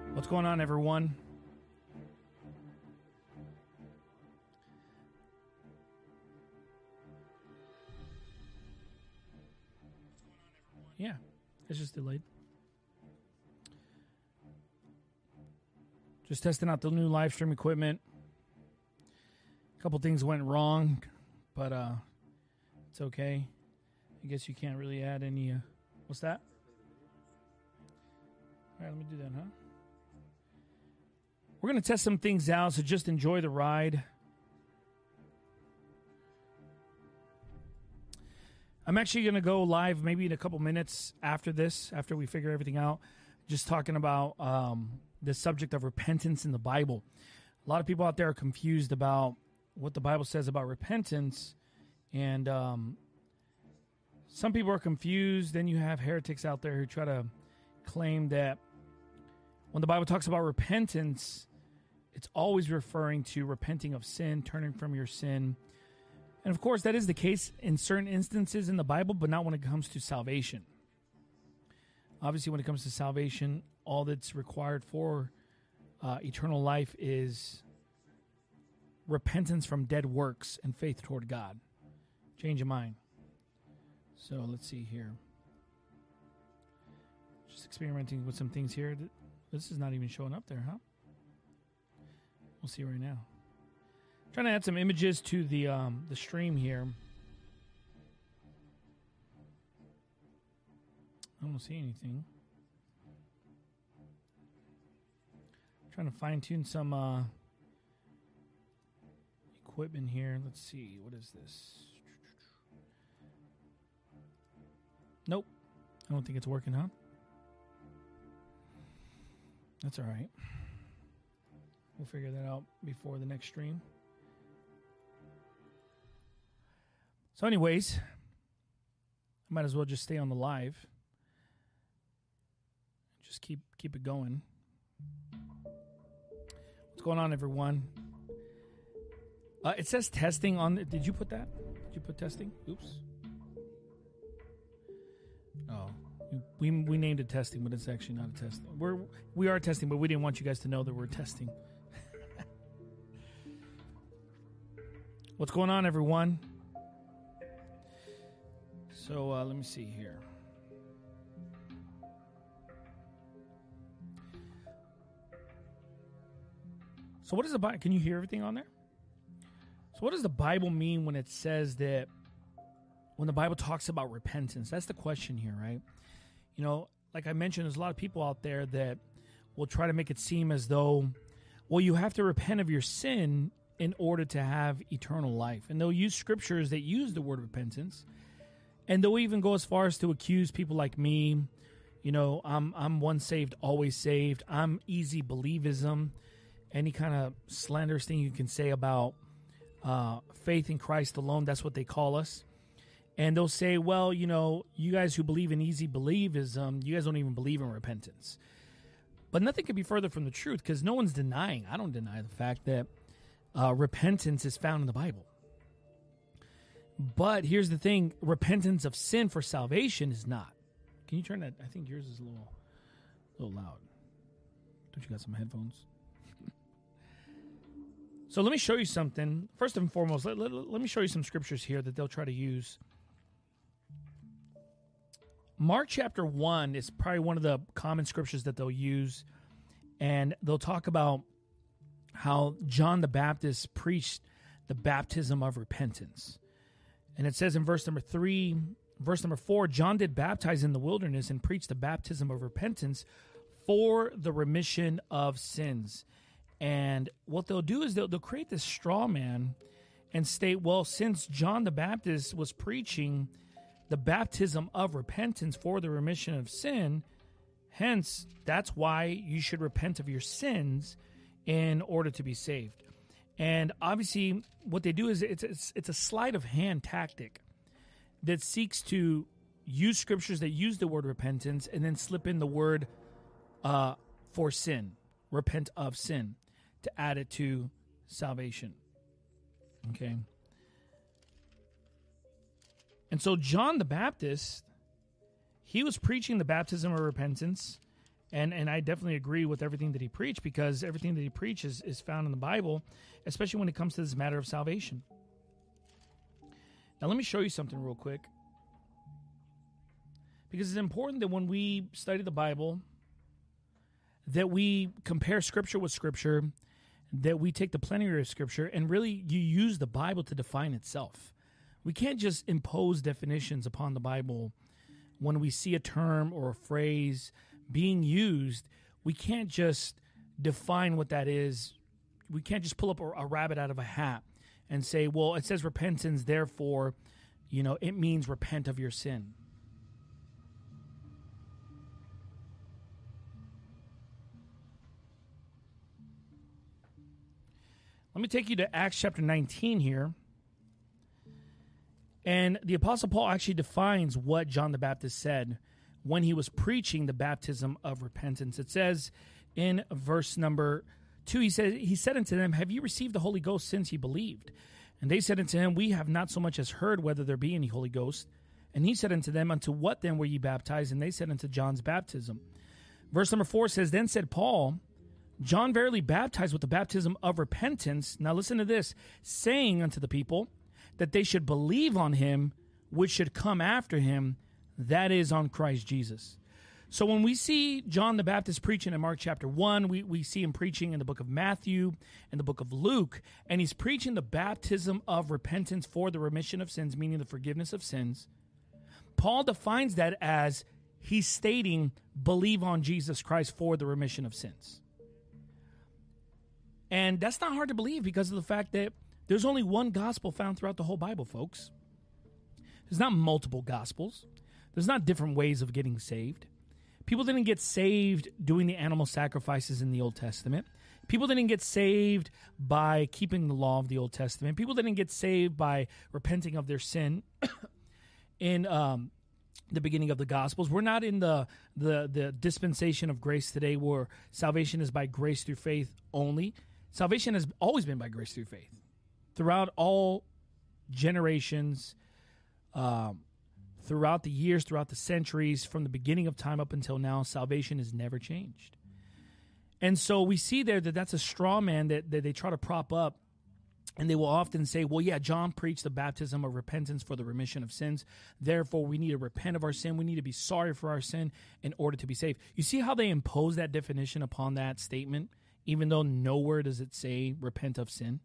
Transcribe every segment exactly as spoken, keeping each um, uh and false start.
What's going on, everyone? Yeah, it's just delayed. Just testing out the new live stream equipment. A couple things went wrong, but uh, it's okay. I guess you can't really add any. Uh, what's that? All right, let me do that, huh? We're going to test some things out, so just enjoy the ride. I'm actually going to go live maybe in a couple minutes after this, after we figure everything out, just talking about um, the subject of repentance in the Bible. A lot of people out there are confused about what the Bible says about repentance, and um, some people are confused. Then you have heretics out there who try to claim that when the Bible talks about repentance, it's always referring to repenting of sin, turning from your sin. And of course, that is the case in certain instances in the Bible, but not when it comes to salvation. Obviously, when it comes to salvation, all that's required for uh, eternal life is repentance from dead works and faith toward God. Change of mind. So let's see here. Just experimenting with some things here. This is not even showing up there, huh? We'll see right now. Trying to add some images to the um, the stream here. I don't see anything. Trying to fine tune some uh, equipment here. Let's see. What is this? Nope. I don't think it's working, huh? That's all right. We'll figure that out before the next stream. So anyways, I might as well just stay on the live. Just keep keep it going. What's going on, everyone? Uh, it says testing on the, did you put that? Did you put testing? Oops. Oh. We we named it testing, but it's actually not a testing. We're we are testing, but we didn't want you guys to know that we're testing. What's going on, everyone? So uh, let me see here. So what does the Bible? Can you hear everything on there? So what does the Bible mean when it says that? When the Bible talks about repentance, that's the question here, right? You know, like I mentioned, there's a lot of people out there that will try to make it seem as though, well, you have to repent of your sin in order to have eternal life. And they'll use scriptures that use the word repentance. And they'll even go as far as to accuse people like me. You know, I'm I'm once saved, always saved. I'm easy believism. Any kind of slanderous thing you can say about uh, faith in Christ alone, that's what they call us. And they'll say, well, you know, you guys who believe in easy believism, you guys don't even believe in repentance. But nothing could be further from the truth, because no one's denying, I don't deny the fact that uh, repentance is found in the Bible. But here's the thing, repentance of sin for salvation is not. Can you turn that? I think yours is a little, a little loud. Don't you got some headphones? So let me show you something. First and foremost, let, let, let me show you some scriptures here that they'll try to use. Mark chapter one is probably one of the common scriptures that they'll use. And they'll talk about how John the Baptist preached the baptism of repentance. And it says in verse number three, verse number four, John did baptize in the wilderness and preached the baptism of repentance for the remission of sins. And what they'll do is they'll, they'll create this straw man and state, well, since John the Baptist was preaching the baptism of repentance for the remission of sin, hence, that's why you should repent of your sins in order to be saved. And obviously, what they do is it's, it's, it's a sleight of hand tactic that seeks to use scriptures that use the word repentance and then slip in the word uh, for sin, repent of sin, to add it to salvation. Okay. And so John the Baptist, he was preaching the baptism of repentance, And and I definitely agree with everything that he preached, because everything that he preaches is found in the Bible, especially when it comes to this matter of salvation. Now, let me show you something real quick, because it's important that when we study the Bible, that we compare Scripture with Scripture, that we take the plenary of Scripture, and really you use the Bible to define itself. We can't just impose definitions upon the Bible when we see a term or a phrase being used. We can't just define what that is. We can't just pull up a, a rabbit out of a hat and say, well, it says repentance, therefore, you know, it means repent of your sin. Let me take you to Acts chapter nineteen here. And the Apostle Paul actually defines what John the Baptist said when he was preaching the baptism of repentance. It says in verse number two, he said, he said unto them, have you received the Holy Ghost since ye believed? And they said unto him, we have not so much as heard whether there be any Holy Ghost. And he said unto them, unto what then were ye baptized? And they said, unto John's baptism. Verse number four says, then said Paul, John verily baptized with the baptism of repentance. Now listen to this, saying unto the people that they should believe on him which should come after him, that is, on Christ Jesus. So when we see John the Baptist preaching in Mark chapter one, we, we see him preaching in the book of Matthew and the book of Luke, and he's preaching the baptism of repentance for the remission of sins, meaning the forgiveness of sins. Paul defines that as he's stating, believe on Jesus Christ for the remission of sins. And that's not hard to believe because of the fact that there's only one gospel found throughout the whole Bible, folks. There's not multiple gospels. There's not different ways of getting saved. People didn't get saved doing the animal sacrifices in the Old Testament. People didn't get saved by keeping the law of the Old Testament. People didn't get saved by repenting of their sin in um, the beginning of the Gospels. We're not in the, the, the dispensation of grace today where salvation is by grace through faith only. Salvation has always been by grace through faith. Throughout all generations, um, throughout the years, throughout the centuries, from the beginning of time up until now, salvation has never changed. And so we see there that that's a straw man that, that they try to prop up, and they will often say, well, yeah, John preached the baptism of repentance for the remission of sins. Therefore, we need to repent of our sin. We need to be sorry for our sin in order to be saved. You see how they impose that definition upon that statement, even though nowhere does it say repent of sin?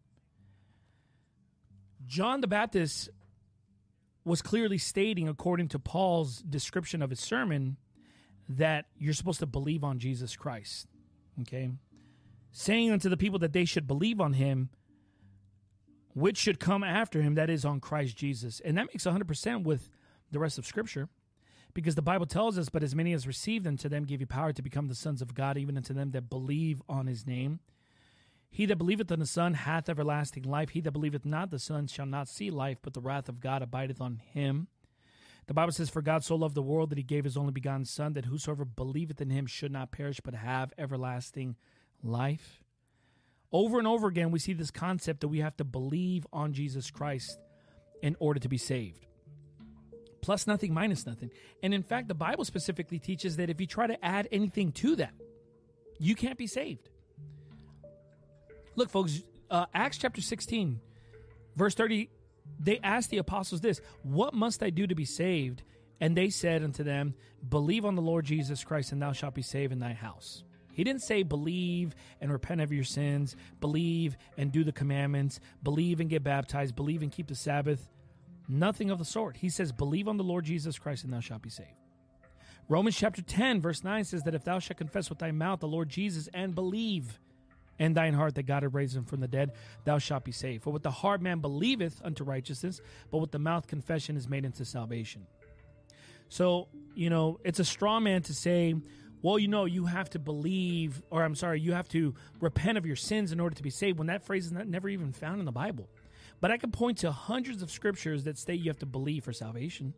John the Baptist was clearly stating, according to Paul's description of his sermon, that you're supposed to believe on Jesus Christ. Okay? Saying unto the people that they should believe on him, which should come after him, that is, on Christ Jesus. And that makes one hundred percent with the rest of Scripture, because the Bible tells us, but as many as received unto them give you power to become the sons of God, even unto them that believe on his name. He that believeth on the Son hath everlasting life. He that believeth not the Son shall not see life, but the wrath of God abideth on him. The Bible says, for God so loved the world that he gave his only begotten Son, that whosoever believeth in him should not perish, but have everlasting life. Over and over again, we see this concept that we have to believe on Jesus Christ in order to be saved. Plus nothing, minus nothing. And in fact, the Bible specifically teaches that if you try to add anything to that, you can't be saved. Look, folks, uh, Acts chapter sixteen, verse thirty, they asked the apostles this, what must I do to be saved? And they said unto them, believe on the Lord Jesus Christ, and thou shalt be saved in thy house. He didn't say believe and repent of your sins, believe and do the commandments, believe and get baptized, believe and keep the Sabbath. Nothing of the sort. He says, believe on the Lord Jesus Christ, and thou shalt be saved. Romans chapter ten, verse nine says that if thou shalt confess with thy mouth the Lord Jesus and believe in thine heart that God hath raised him from the dead, thou shalt be saved. For with the heart man believeth unto righteousness, but with the mouth confession is made unto salvation. So, you know, it's a straw man to say, well, you know, you have to believe, or I'm sorry, you have to repent of your sins in order to be saved, when that phrase is not, never even found in the Bible. But I can point to hundreds of scriptures that state you have to believe for salvation.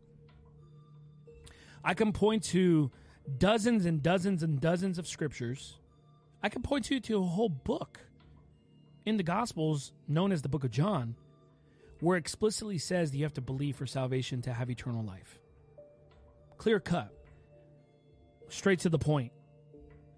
I can point to dozens and dozens and dozens of scriptures. I can point to, to a whole book in the Gospels known as the book of John, where it explicitly says that you have to believe for salvation to have eternal life. Clear cut. Straight to the point.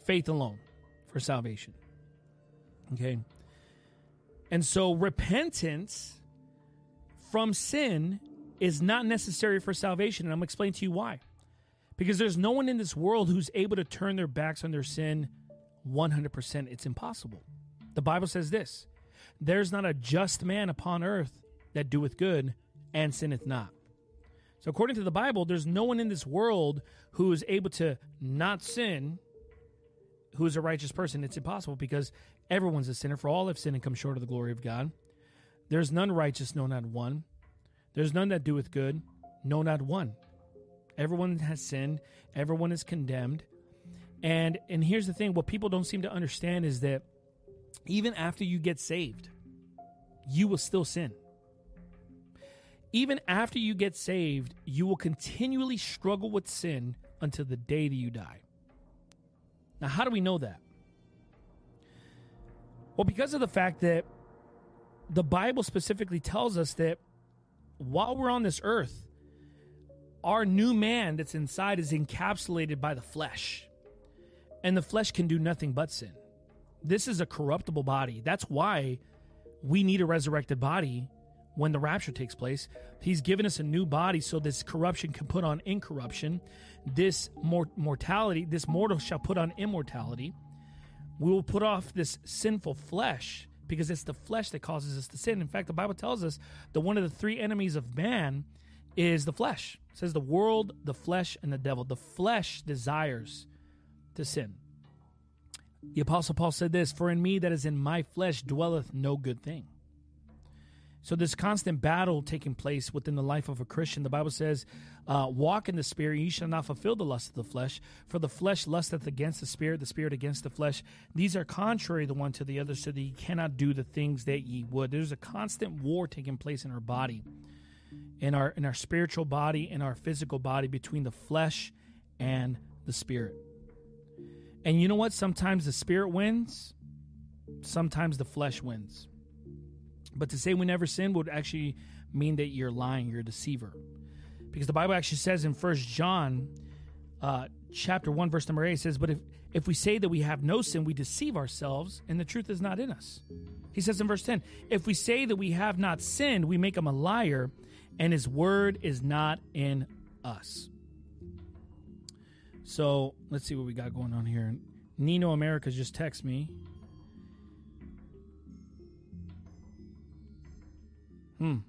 faith alone for salvation. Okay? And so repentance from sin is not necessary for salvation. And I'm going to explain to you why. Because there's no one in this world who's able to turn their backs on their sin one hundred percent. It's impossible. The Bible says this: there's not a just man upon earth that doeth good and sinneth not. So according to the Bible, there's no one in this world who is able to not sin, who is a righteous person. It's impossible because everyone's a sinner. For all have sinned and come short of the glory of God. There's none righteous, no, not one. There's none that doeth good, no, not one. Everyone has sinned. Everyone is condemned. And and here's the thing. What people don't seem to understand is that even after you get saved, you will still sin. Even after you get saved, you will continually struggle with sin until the day that you die. Now, how do we know that? Well, because of the fact that the Bible specifically tells us that while we're on this earth, our new man that's inside is encapsulated by the flesh. And the flesh can do nothing but sin. This is a corruptible body. That's why we need a resurrected body when the rapture takes place. He's given us a new body so this corruption can put on incorruption. This mor- mortality, this mortal shall put on immortality. We will put off this sinful flesh because it's the flesh that causes us to sin. In fact, the Bible tells us that one of the three enemies of man is the flesh. It says the world, the flesh, and the devil. The flesh desires to sin. The Apostle Paul said this: for in me that is in my flesh dwelleth no good thing. So this constant battle taking place within the life of a Christian, the Bible says, uh, walk in the Spirit, ye shall not fulfill the lust of the flesh. For the flesh lusteth against the Spirit, the Spirit against the flesh. These are contrary the one to the other, so that ye cannot do the things that ye would. There's a constant war taking place in our body, in our in our spiritual body, in our physical body, between the flesh and the Spirit. And you know what? Sometimes the Spirit wins. Sometimes the flesh wins. But to say we never sin would actually mean that you're lying, you're a deceiver. Because the Bible actually says in First John uh, chapter one, verse number eight, it says, but if, if we say that we have no sin, we deceive ourselves, and the truth is not in us. He says in verse ten, if we say that we have not sinned, we make him a liar, and his word is not in us. So let's see what we got going on here. Nino Americas just texted me. Hmm.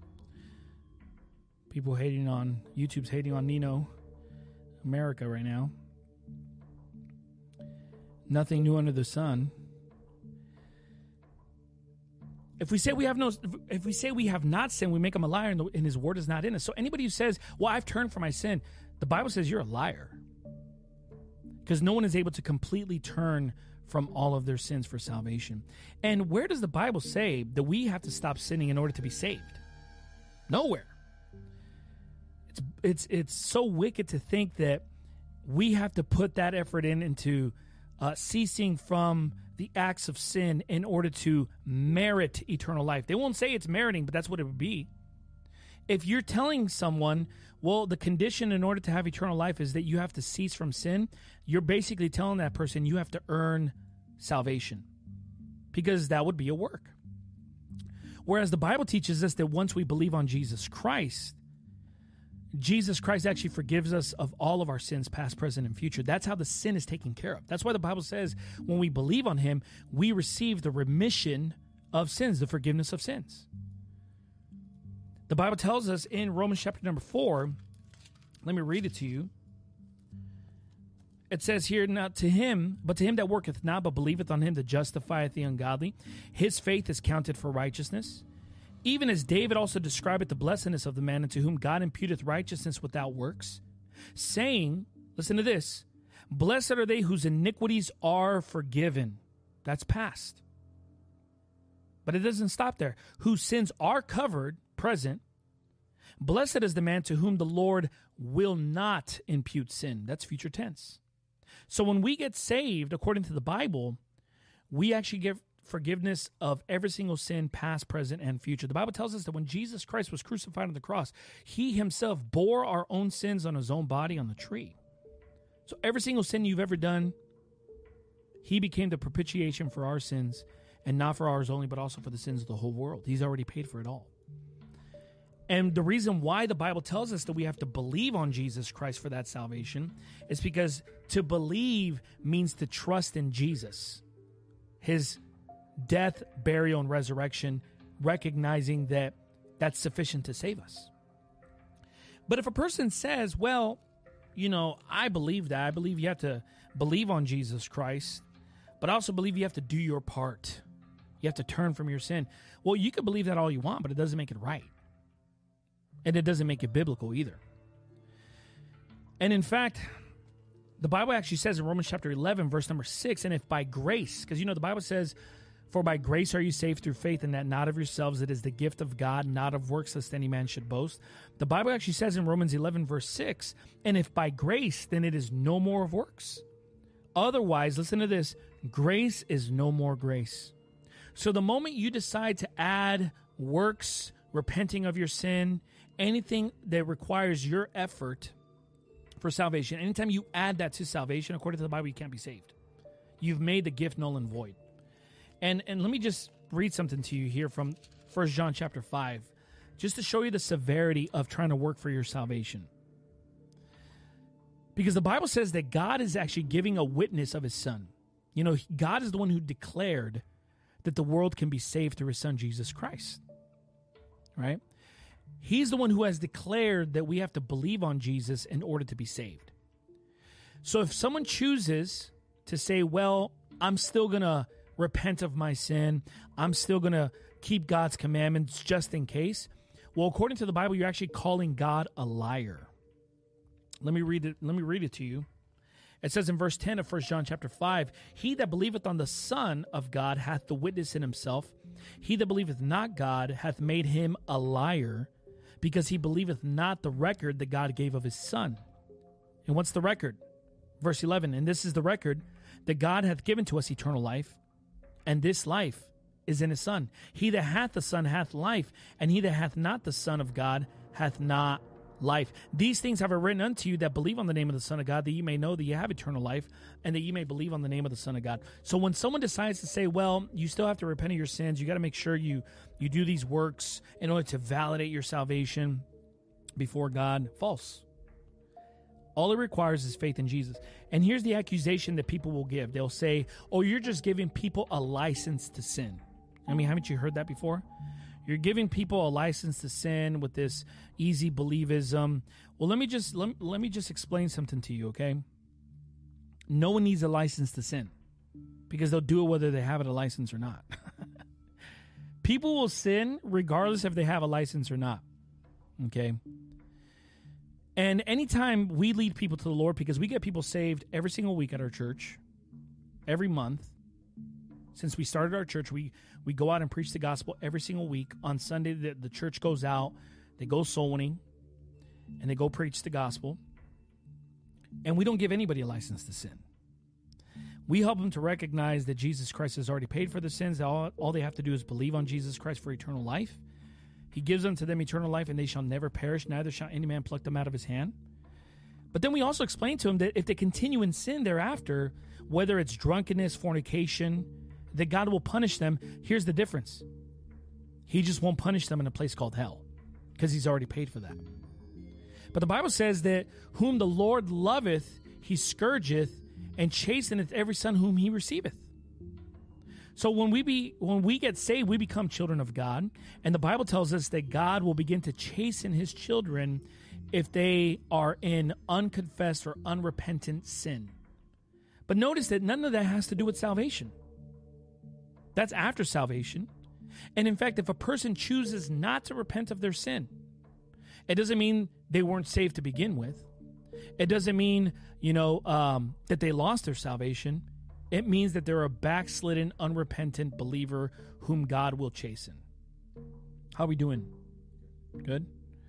People hating on, YouTube's hating on Nino America right now. Nothing new under the sun. If we say we have no, if we say we have not sinned, we make him a liar, and, the, and his word is not in us. So anybody who says, well, I've turned from my sin, the Bible says you're a liar. Because no one is able to completely turn from all of their sins for salvation. And where does the Bible say that we have to stop sinning in order to be saved? Nowhere. It's it's it's so wicked to think that we have to put that effort in into uh, ceasing from the acts of sin in order to merit eternal life. They won't say it's meriting, but that's what it would be. If you're telling someone, well, the condition in order to have eternal life is that you have to cease from sin, you're basically telling that person you have to earn salvation, because that would be a work. Whereas the Bible teaches us that once we believe on Jesus Christ, Jesus Christ actually forgives us of all of our sins, past, present, and future. That's how the sin is taken care of. That's why the Bible says when we believe on him, we receive the remission of sins, the forgiveness of sins. The Bible tells us in Romans chapter number four, let me read it to you. It says here, not to him, but to him that worketh not, but believeth on him that justifieth the ungodly, his faith is counted for righteousness. Even as David also describeth the blessedness of the man unto whom God imputeth righteousness without works, saying, listen to this, blessed are they whose iniquities are forgiven. That's past. But it doesn't stop there. Whose sins are covered, present. Blessed is the man to whom the Lord will not impute sin. That's future tense. So when we get saved, according to the Bible, we actually get forgiveness of every single sin, past, present, and future. The Bible tells us that when Jesus Christ was crucified on the cross, he himself bore our own sins on his own body on the tree. So every single sin you've ever done, He became the propitiation for our sins, and not for ours only, but also for the sins of the whole world. He's already paid for it all. And the reason why the Bible tells us that we have to believe on Jesus Christ for that salvation is because to believe means to trust in Jesus, his death, burial, and resurrection, recognizing that that's sufficient to save us. But if a person says, well, you know, I believe that. I believe you have to believe on Jesus Christ, but I also believe you have to do your part. You have to turn from your sin. Well, you can believe that all you want, but it doesn't make it right. And it doesn't make it biblical either. And in fact, the Bible actually says in Romans chapter eleven, verse number six, and if by grace, because you know the Bible says, for by grace are you saved through faith, and that not of yourselves, it is the gift of God, not of works, lest any man should boast. The Bible actually says in Romans eleven, verse six, and if by grace, then it is no more of works. Otherwise, listen to this, grace is no more grace. So the moment you decide to add works, repenting of your sin, anything that requires your effort for salvation, anytime you add that to salvation, according to the Bible, you can't be saved. You've made the gift null and void. And and let me just read something to you here from First John chapter five, just to show you the severity of trying to work for your salvation. Because the Bible says that God is actually giving a witness of his son. You know, God is the one who declared that the world can be saved through his son, Jesus Christ. Right? He's the one who has declared that we have to believe on Jesus in order to be saved. So if someone chooses to say, well, I'm still going to repent of my sin, I'm still going to keep God's commandments just in case, well, according to the Bible, you're actually calling God a liar. Let me read it. Let me read it to you. It says in verse ten of First John chapter five, he that believeth on the Son of God hath the witness in himself. He that believeth not God hath made him a liar, because he believeth not the record that God gave of his Son. And what's the record? Verse eleven, and this is the record, that God hath given to us eternal life, and this life is in his Son. He that hath the Son hath life, and he that hath not the Son of God hath not life. These things have I written unto you that believe on the name of the Son of God, that ye may know that ye have eternal life, and that ye may believe on the name of the Son of God. So when someone decides to say, well, you still have to repent of your sins, you got to make sure you, you do these works in order to validate your salvation before God, false. All it requires is faith in Jesus. And here's the accusation that people will give. They'll say, oh, you're just giving people a license to sin. I mean, haven't you heard that before? You're giving people a license to sin with this easy believism. Well, let me just let, let me just explain something to you, okay? No one needs a license to sin, because they'll do it whether they have a license or not. People will sin regardless if they have a license or not, okay? And anytime we lead people to the Lord, because we get people saved every single week at our church, every month. Since we started our church, we, we go out and preach the gospel every single week. On Sunday, the, the church goes out, they go soul winning, and they go preach the gospel. And we don't give anybody a license to sin. We help them to recognize that Jesus Christ has already paid for the sins. That all, all they have to do is believe on Jesus Christ for eternal life. He gives unto them eternal life, and they shall never perish, neither shall any man pluck them out of his hand. But then we also explain to them that if they continue in sin thereafter, whether it's drunkenness, fornication, that God will punish them. Here's the difference. He just won't punish them in a place called hell, because he's already paid for that. But the Bible says that whom the Lord loveth, he scourgeth, and chasteneth every son whom he receiveth. So when we be when we get saved, we become children of God. And the Bible tells us that God will begin to chasten his children if they are in unconfessed or unrepentant sin. But notice that none of that has to do with salvation. That's after salvation. And in fact, if a person chooses not to repent of their sin, it doesn't mean they weren't saved to begin with. It doesn't mean, you know, um, that they lost their salvation. It means that they're a backslidden, unrepentant believer whom God will chasten. How are we doing? Good?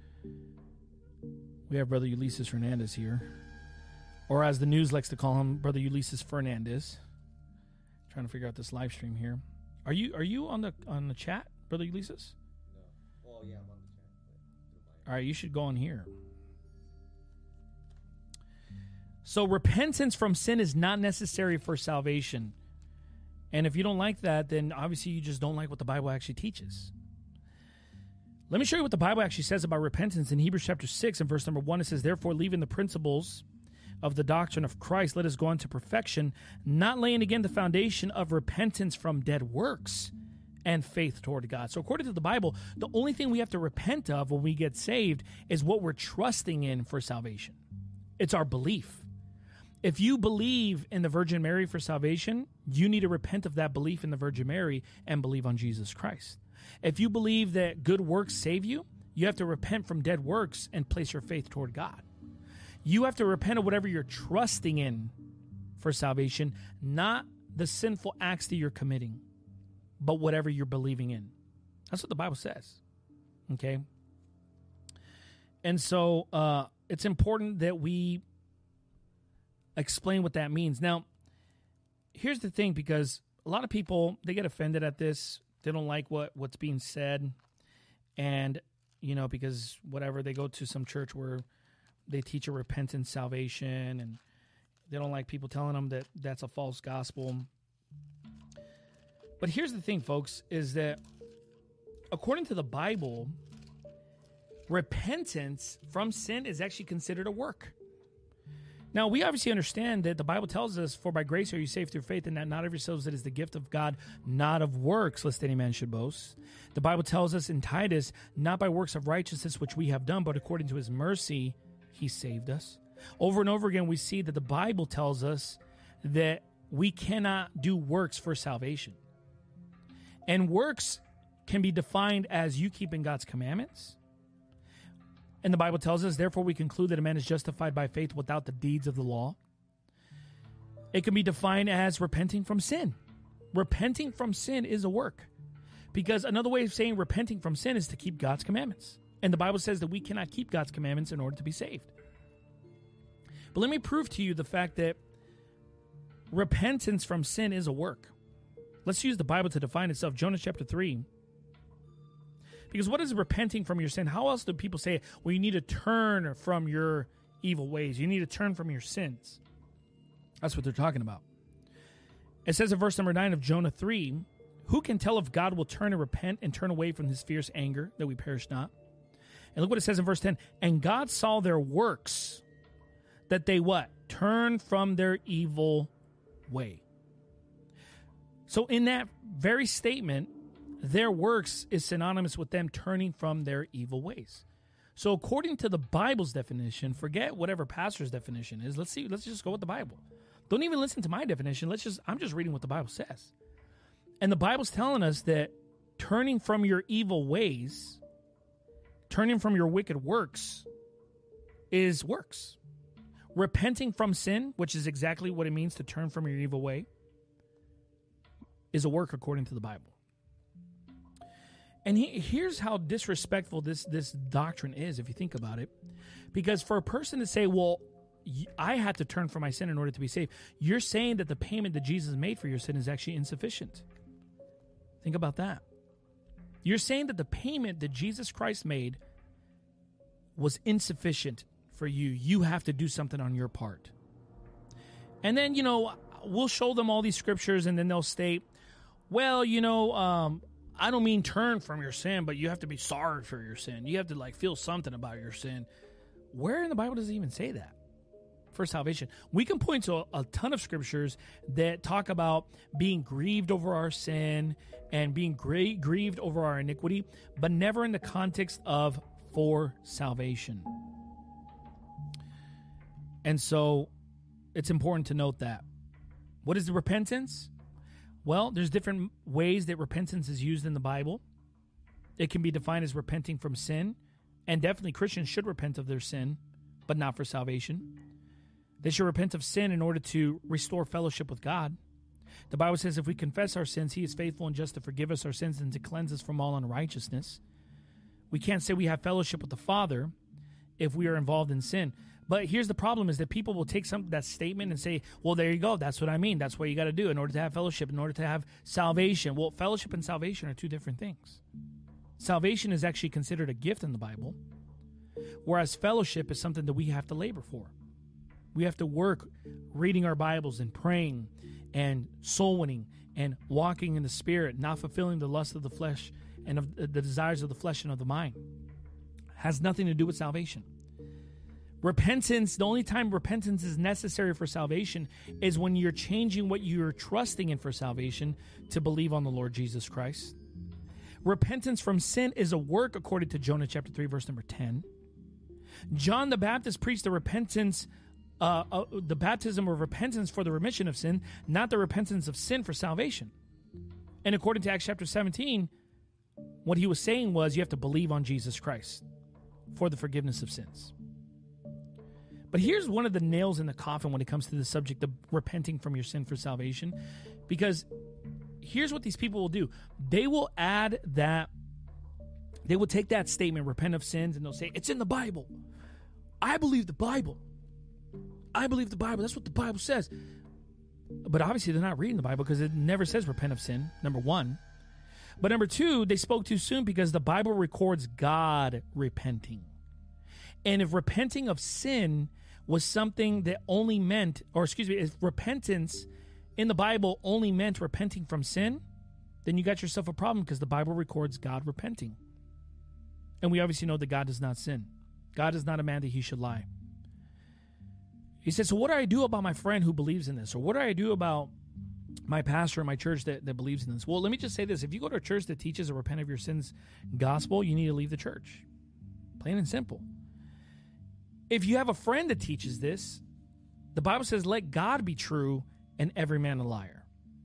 We have Brother Ulysses Fernandez here. Or as the news likes to call him, Brother Ulysses Fernandez. Trying to figure out this live stream here. Are you are you on the on the chat, Brother Ulysses? No. Well, yeah, I'm on the chat. All right, you should go on here. So repentance from sin is not necessary for salvation. And if you don't like that, then obviously you just don't like what the Bible actually teaches. Let me show you what the Bible actually says about repentance. In Hebrews chapter six and verse number one, it says, therefore, leaving the principles of the doctrine of Christ, let us go on to perfection, not laying again the foundation of repentance from dead works and faith toward God. So according to the Bible, the only thing we have to repent of when we get saved is what we're trusting in for salvation. It's our belief. If you believe in the Virgin Mary for salvation, you need to repent of that belief in the Virgin Mary and believe on Jesus Christ. If you believe that good works save you, you have to repent from dead works and place your faith toward God. You have to repent of whatever you're trusting in for salvation, not the sinful acts that you're committing, but whatever you're believing in. That's what the Bible says. Okay? And so uh, it's important that we explain what that means. Now, here's the thing, because a lot of people, they get offended at this. They don't like what, what's being said. And, you know, because whatever, they go to some church where they teach a repentant salvation, and they don't like people telling them that that's a false gospel. But here's the thing, folks, is that according to the Bible, repentance from sin is actually considered a work. Now, we obviously understand that the Bible tells us, for by grace are you saved through faith, and that not of yourselves, that is the gift of God, not of works, lest any man should boast. The Bible tells us in Titus, not by works of righteousness which we have done, but according to his mercy, he saved us. Over and over again, we see that the Bible tells us that we cannot do works for salvation. And works can be defined as you keeping God's commandments. And the Bible tells us, therefore, we conclude that a man is justified by faith without the deeds of the law. It can be defined as repenting from sin. Repenting from sin is a work. Because another way of saying repenting from sin is to keep God's commandments. And the Bible says that we cannot keep God's commandments in order to be saved. But let me prove to you the fact that repentance from sin is a work. Let's use the Bible to define itself. Jonah chapter three. Because what is repenting from your sin? How else do people say, well, you need to turn from your evil ways. You need to turn from your sins. That's what they're talking about. It says in verse number nine of Jonah three, who can tell if God will turn and repent and turn away from his fierce anger that we perish not? And look what it says in verse ten. And God saw their works, that they what? Turn from their evil way. So in that very statement, their works is synonymous with them turning from their evil ways. So according to the Bible's definition, forget whatever pastor's definition is. Let's see. Let's just go with the Bible. Don't even listen to my definition. Let's just, I'm just reading what the Bible says. And the Bible's telling us that turning from your evil ways, turning from your wicked works, is works. Repenting from sin, which is exactly what it means to turn from your evil way, is a work according to the Bible. And he, here's how disrespectful this, this doctrine is, if you think about it. Because for a person to say, well, I had to turn from my sin in order to be saved, you're saying that the payment that Jesus made for your sin is actually insufficient. Think about that. You're saying that the payment that Jesus Christ made was insufficient for you. You have to do something on your part. And then, you know, we'll show them all these scriptures, and then they'll state, well, you know, um, I don't mean turn from your sin, but you have to be sorry for your sin. You have to like feel something about your sin. Where in the Bible does it even say that for salvation? We can point to a, a ton of scriptures that talk about being grieved over our sin and being gra- grieved over our iniquity, but never in the context of for salvation. And so it's important to note that. What is the repentance? Well, there's different ways that repentance is used in the Bible. It can be defined as repenting from sin, and definitely Christians should repent of their sin, but not for salvation. They should repent of sin in order to restore fellowship with God. The Bible says if we confess our sins, he is faithful and just to forgive us our sins and to cleanse us from all unrighteousness. We can't say we have fellowship with the Father if we are involved in sin. But here's the problem is that people will take some that statement and say, well, there you go. That's what I mean. That's what you got to do in order to have fellowship, in order to have salvation. Well, fellowship and salvation are two different things. Salvation is actually considered a gift in the Bible, whereas fellowship is something that we have to labor for. We have to work reading our Bibles and praying and soul winning and walking in the Spirit, not fulfilling the lust of the flesh and of the desires of the flesh and of the mind. Has nothing to do with salvation. Repentance, the only time repentance is necessary for salvation is when you're changing what you're trusting in for salvation to believe on the Lord Jesus Christ. Repentance from sin is a work according to Jonah chapter three, verse number ten. John the Baptist preached the repentance, uh, uh, the baptism of repentance for the remission of sin, not the repentance of sin for salvation. And according to Acts chapter seventeen, what he was saying was you have to believe on Jesus Christ for the forgiveness of sins. But here's one of the nails in the coffin when it comes to the subject of repenting from your sin for salvation. Because here's what these people will do. They will add that, they will take that statement, repent of sins, and they'll say, it's in the Bible. I believe the Bible. I believe the Bible. That's what the Bible says. But obviously they're not reading the Bible because it never says repent of sin, number one. But number two, they spoke too soon because the Bible records God repenting. And if repenting of sin was something that only meant, or excuse me, if repentance in the Bible only meant repenting from sin, then you got yourself a problem because the Bible records God repenting. And we obviously know that God does not sin. God is not a man that he should lie. He said, so what do I do about my friend who believes in this? Or what do I do about my pastor in my church that, that believes in this? Well, let me just say this. If you go to a church that teaches a repent of your sins gospel, you need to leave the church. Plain and simple. If you have a friend that teaches this, the Bible says, let God be true and every man a liar.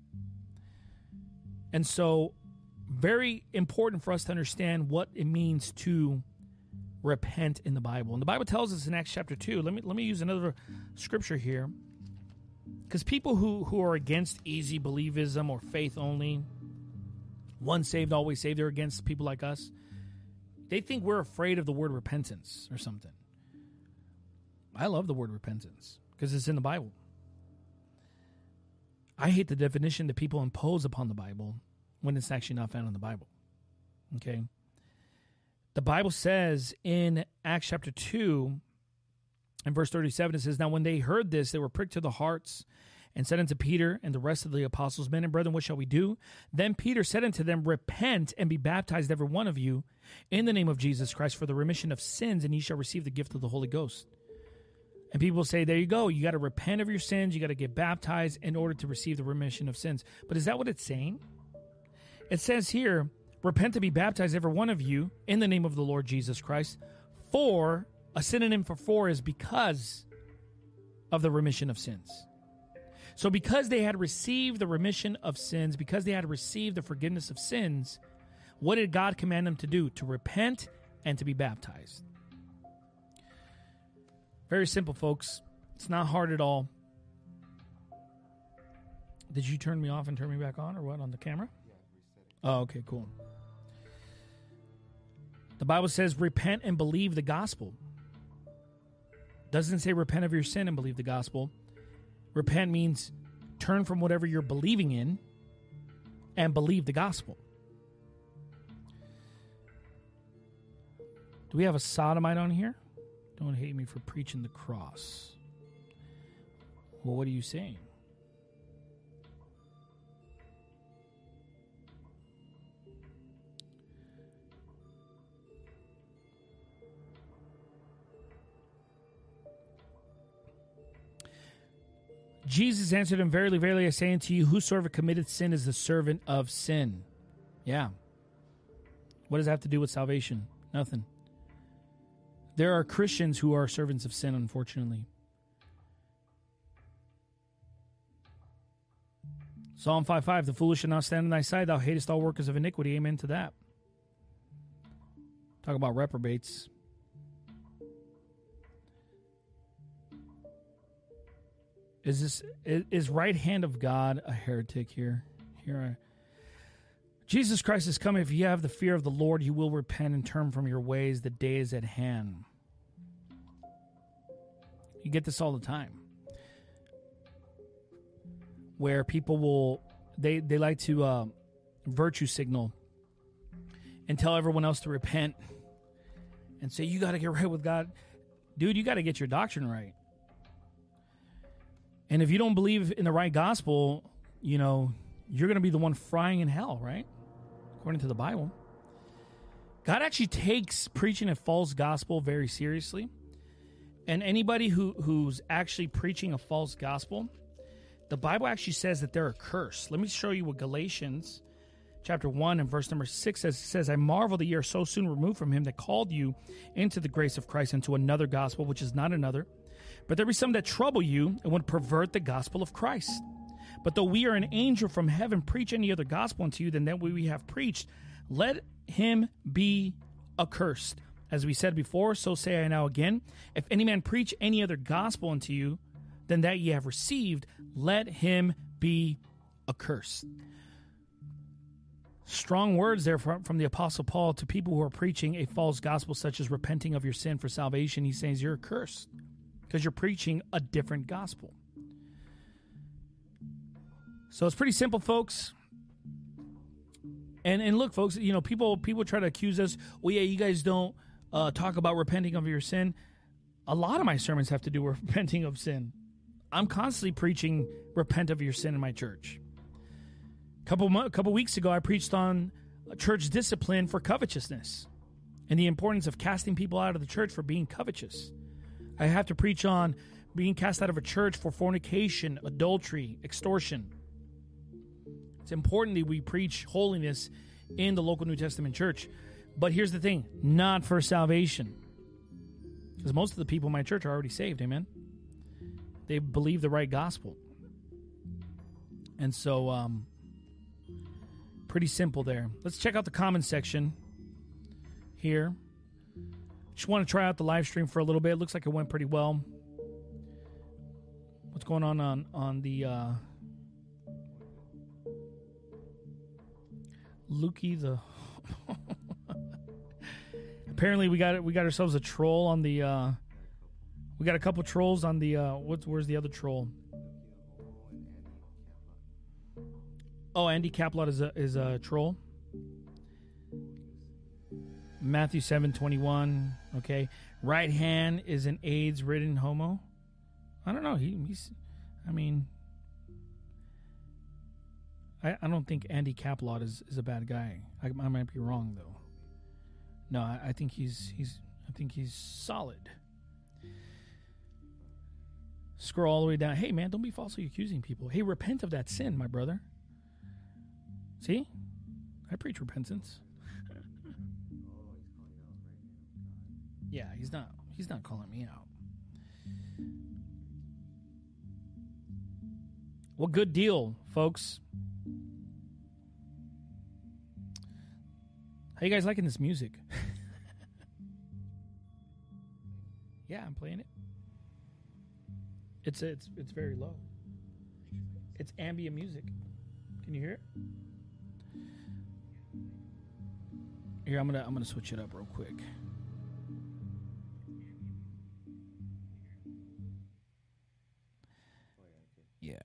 And so, very important for us to understand what it means to repent in the Bible. And the Bible tells us in Acts chapter two, let me let me use another scripture here. Because people who, who are against easy believism or faith only, once saved, always saved, they're against people like us. They think we're afraid of the word repentance or something. I love the word repentance because it's in the Bible. I hate the definition that people impose upon the Bible when it's actually not found in the Bible. Okay? The Bible says in Acts chapter two, in verse thirty-seven, it says, now when they heard this, they were pricked to the hearts and said unto Peter and the rest of the apostles, men and brethren, what shall we do? Then Peter said unto them, repent and be baptized every one of you in the name of Jesus Christ for the remission of sins, and ye shall receive the gift of the Holy Ghost. And people say, there you go. You got to repent of your sins. You got to get baptized in order to receive the remission of sins. But is that what it's saying? It says here, repent to be baptized, every one of you, in the name of the Lord Jesus Christ. For, a synonym for for is because of the remission of sins. So because they had received the remission of sins, because they had received the forgiveness of sins, what did God command them to do? To repent and to be baptized. Very simple, folks. It's not hard at all. Did you turn me off and turn me back on or what on the camera? Yeah, reset it. Oh, okay, cool. The Bible says repent and believe the gospel. Doesn't say repent of your sin and believe the gospel. Repent means turn from whatever you're believing in and believe the gospel. Do we have a sodomite on here? Don't hate me for preaching the cross. Well, what are you saying? Jesus answered him, verily, verily, I say unto you, whosoever committed sin is the servant of sin. Yeah. What does that have to do with salvation? Nothing. There are Christians who are servants of sin, unfortunately. Psalm five five, the foolish shall not stand on thy side. Thou hatest all workers of iniquity. Amen to that. Talk about reprobates. Is this is right hand of God a heretic here? Here, I, Jesus Christ is coming. If you have the fear of the Lord, you will repent and turn from your ways. The day is at hand. You get this all the time, where people will they they like to uh, virtue signal and tell everyone else to repent and say you got to get right with God, dude. You got to get your doctrine right. And if you don't believe in the right gospel, you know, you're going to be the one frying in hell, right? According to the Bible. God actually takes preaching a false gospel very seriously. And anybody who, who's actually preaching a false gospel, the Bible actually says that they're accursed. Let me show you what Galatians chapter one and verse number six says. It says, I marvel that ye are so soon removed from him that called you into the grace of Christ, into another gospel, which is not another. But there be some that trouble you and would pervert the gospel of Christ. But though we are an angel from heaven preach any other gospel unto you than that we have preached, let him be accursed. As we said before, so say I now again, if any man preach any other gospel unto you than that ye have received, let him be accursed. Strong words there from, from the Apostle Paul to people who are preaching a false gospel, such as repenting of your sin for salvation. He says you're accursed because you're preaching a different gospel. So it's pretty simple, folks. And and look, folks, you know, people people try to accuse us, well, yeah, you guys don't uh, talk about repenting of your sin. A lot of my sermons have to do with repenting of sin. I'm constantly preaching repent of your sin in my church. A couple, a couple weeks ago, I preached on church discipline for covetousness and the importance of casting people out of the church for being covetous. I have to preach on being cast out of a church for fornication, adultery, extortion. It's important that we preach holiness in the local New Testament church. But here's the thing, not for salvation. Because most of the people in my church are already saved, amen? They believe the right gospel. And so, um, pretty simple there. Let's check out the comment section here. Just want to try out the live stream for a little bit. It looks like it went pretty well. What's going on on, on the... Uh, Lukey the apparently we got it we got ourselves a troll on the uh we got a couple trolls on the uh what's where's the other troll? Oh, Andy Caplot is a is a troll. Matthew seven twenty-one, okay. Right hand is an AIDS ridden homo. I don't know. He, he's I mean I, I don't think Andy Caplot is, is a bad guy. I, I might be wrong though. No, I, I think he's he's I think he's solid. Scroll all the way down. Hey man, don't be falsely accusing people. Hey, repent of that sin, my brother. See? I preach repentance. Yeah, he's not he's not calling me out. Well, good deal, folks. How you guys liking this music? Yeah, I'm playing it. It's it's it's very low. It's ambient music. Can you hear it? Here, I'm gonna I'm gonna switch it up real quick. Yeah.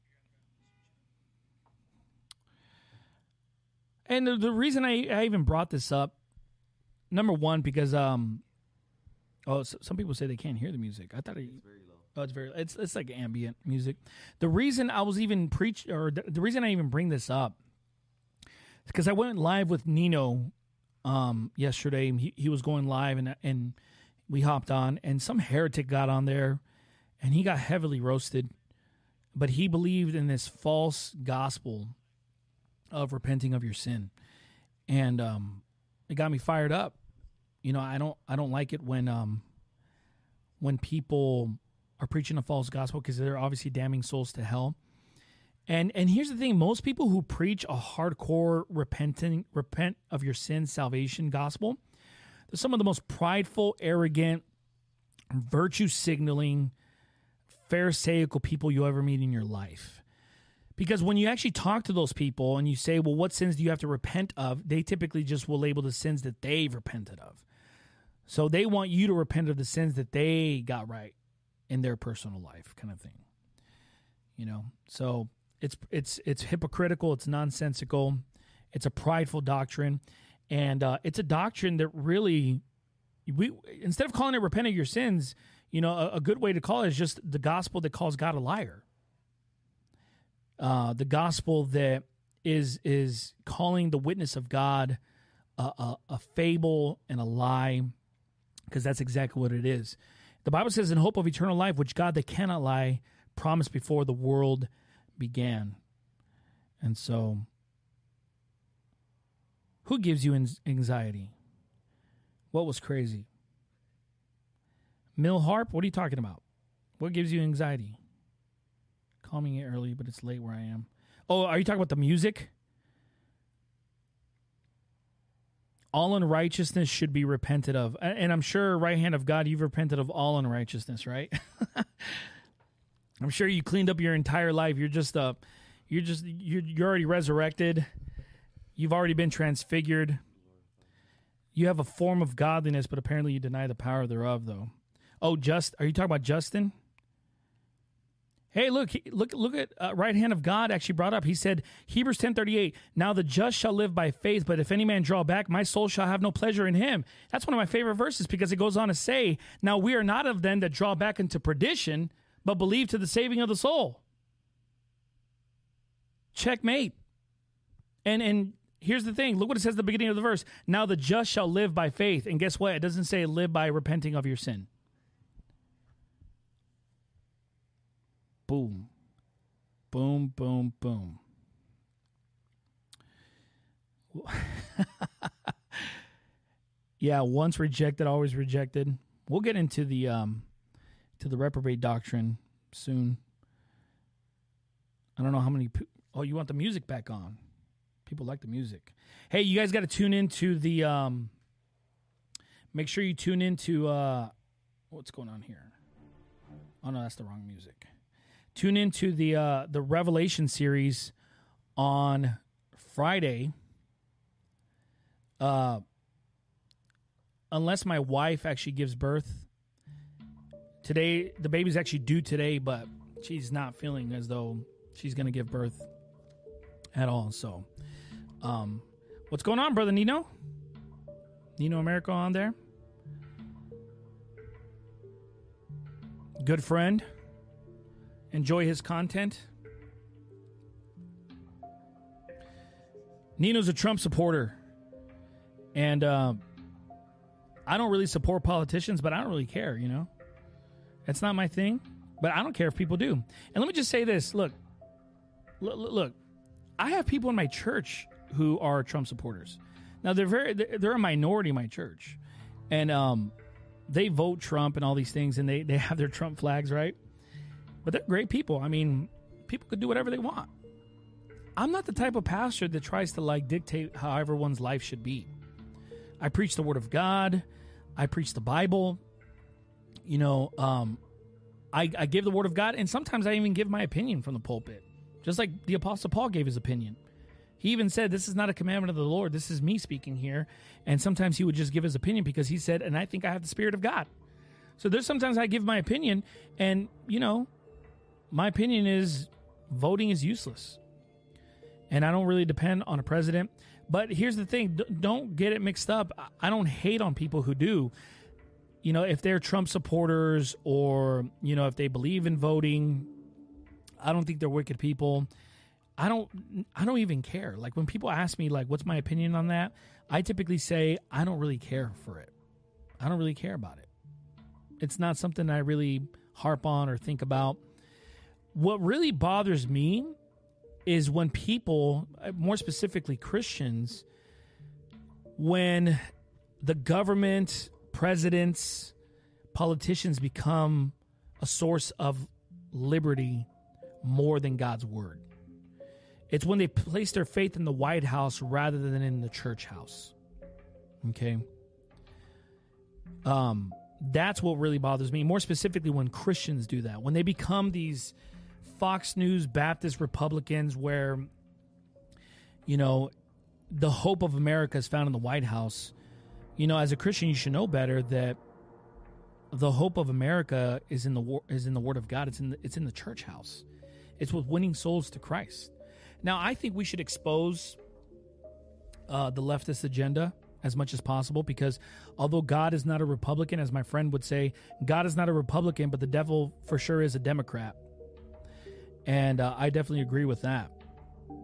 And the, the reason I, I even brought this up, number one, because um, oh, so, some people say they can't hear the music. I thought it, It's very low. oh, it's very it's it's like ambient music. The reason I was even preach or the, the reason I even bring this up is because I went live with Nino um yesterday. He he was going live and and we hopped on, and some heretic got on there, and he got heavily roasted, but he believed in this false gospel of repenting of your sin. And um, it got me fired up. You know, I don't I don't like it when um, when people are preaching a false gospel, because they're obviously damning souls to hell. And and here's the thing, most people who preach a hardcore repenting repent of your sin salvation gospel, they're some of the most prideful, arrogant, virtue signaling, pharisaical people you ever meet in your life. Because when you actually talk to those people and you say, well, what sins do you have to repent of? They typically just will label the sins that they've repented of. So they want you to repent of the sins that they got right in their personal life, kind of thing. You know, so it's it's it's hypocritical, it's nonsensical, it's a prideful doctrine, and uh, it's a doctrine that really, we instead of calling it repent of your sins, you know, a, a good way to call it is just the gospel that calls God a liar. Uh, the gospel that is is calling the witness of God a, a, a fable and a lie, because that's exactly what it is. The Bible says, in hope of eternal life, which God that cannot lie promised before the world began. And so, who gives you anxiety? What was crazy? Mill Harp, what are you talking about? What gives you anxiety? Calming it early, but it's late where I am. Oh, are you talking about the music? All unrighteousness should be repented of. And I'm sure, right hand of God, you've repented of all unrighteousness, right? I'm sure you cleaned up your entire life. You're just uh, you're just you're, you're already resurrected. You've already been transfigured. You have a form of godliness, but apparently you deny the power thereof, though. Oh, just are you talking about Justin? Hey, look, look, look at uh, right hand of God actually brought up. He said, Hebrews ten thirty-eight, now the just shall live by faith, but if any man draw back, my soul shall have no pleasure in him. That's one of my favorite verses, because it goes on to say, now we are not of them that draw back into perdition, but believe to the saving of the soul. Checkmate. And and here's the thing. Look what it says at the beginning of the verse. Now the just shall live by faith. And guess what? It doesn't say live by repenting of your sin. Boom. Boom, boom, boom. Yeah, once rejected, always rejected. We'll get into the um, to the reprobate doctrine soon. I don't know how many. Pe- oh, you want the music back on? People like the music. Hey, you guys got to tune into the. Um, make sure you tune into uh, what's going on here. Oh no, that's the wrong music. Tune into the uh, the Revelation series on Friday. Uh, unless my wife actually gives birth today, the baby's actually due today, but she's not feeling as though she's going to give birth at all. So, um, what's going on, brother Nino? Nino America on there? Good friend. Enjoy his content. Nino's a Trump supporter. And uh, I don't really support politicians, but I don't really care, you know. It's not my thing, but I don't care if people do. And let me just say this. Look, look, look, I have people in my church who are Trump supporters. Now, they're very, they're a minority in my church. And um, they vote Trump and all these things, and they, they have their Trump flags, right? But they're great people. I mean, people could do whatever they want. I'm not the type of pastor that tries to, like, dictate how everyone's life should be. I preach the Word of God. I preach the Bible. You know, um, I, I give the Word of God, and sometimes I even give my opinion from the pulpit, just like the Apostle Paul gave his opinion. He even said, this is not a commandment of the Lord. This is me speaking here. And sometimes he would just give his opinion because he said, and I think I have the Spirit of God. So there's sometimes I give my opinion, and, you know, my opinion is voting is useless. And I don't really depend on a president. But here's the thing. D- don't get it mixed up. I don't hate on people who do. You know, if they're Trump supporters or, you know, if they believe in voting, I don't think they're wicked people. I don't I don't even care. Like, when people ask me, like, what's my opinion on that? I typically say, I don't really care for it. I don't really care about it. It's not something I really harp on or think about. What really bothers me is when people, more specifically Christians, when the government, presidents, politicians become a source of liberty more than God's word. It's when they place their faith in the White House rather than in the church house. Okay? Um, that's what really bothers me. More specifically, when Christians do that. When they become these Fox News Baptist Republicans where, you know, the hope of America is found in the White House. You know, as a Christian, you should know better that the hope of America is in the is in the Word of God. It's in the, it's in the church house. It's with winning souls to Christ. Now, I think we should expose uh, the leftist agenda as much as possible, because although God is not a Republican, as my friend would say, God is not a Republican, but the devil for sure is a Democrat. And uh, I definitely agree with that.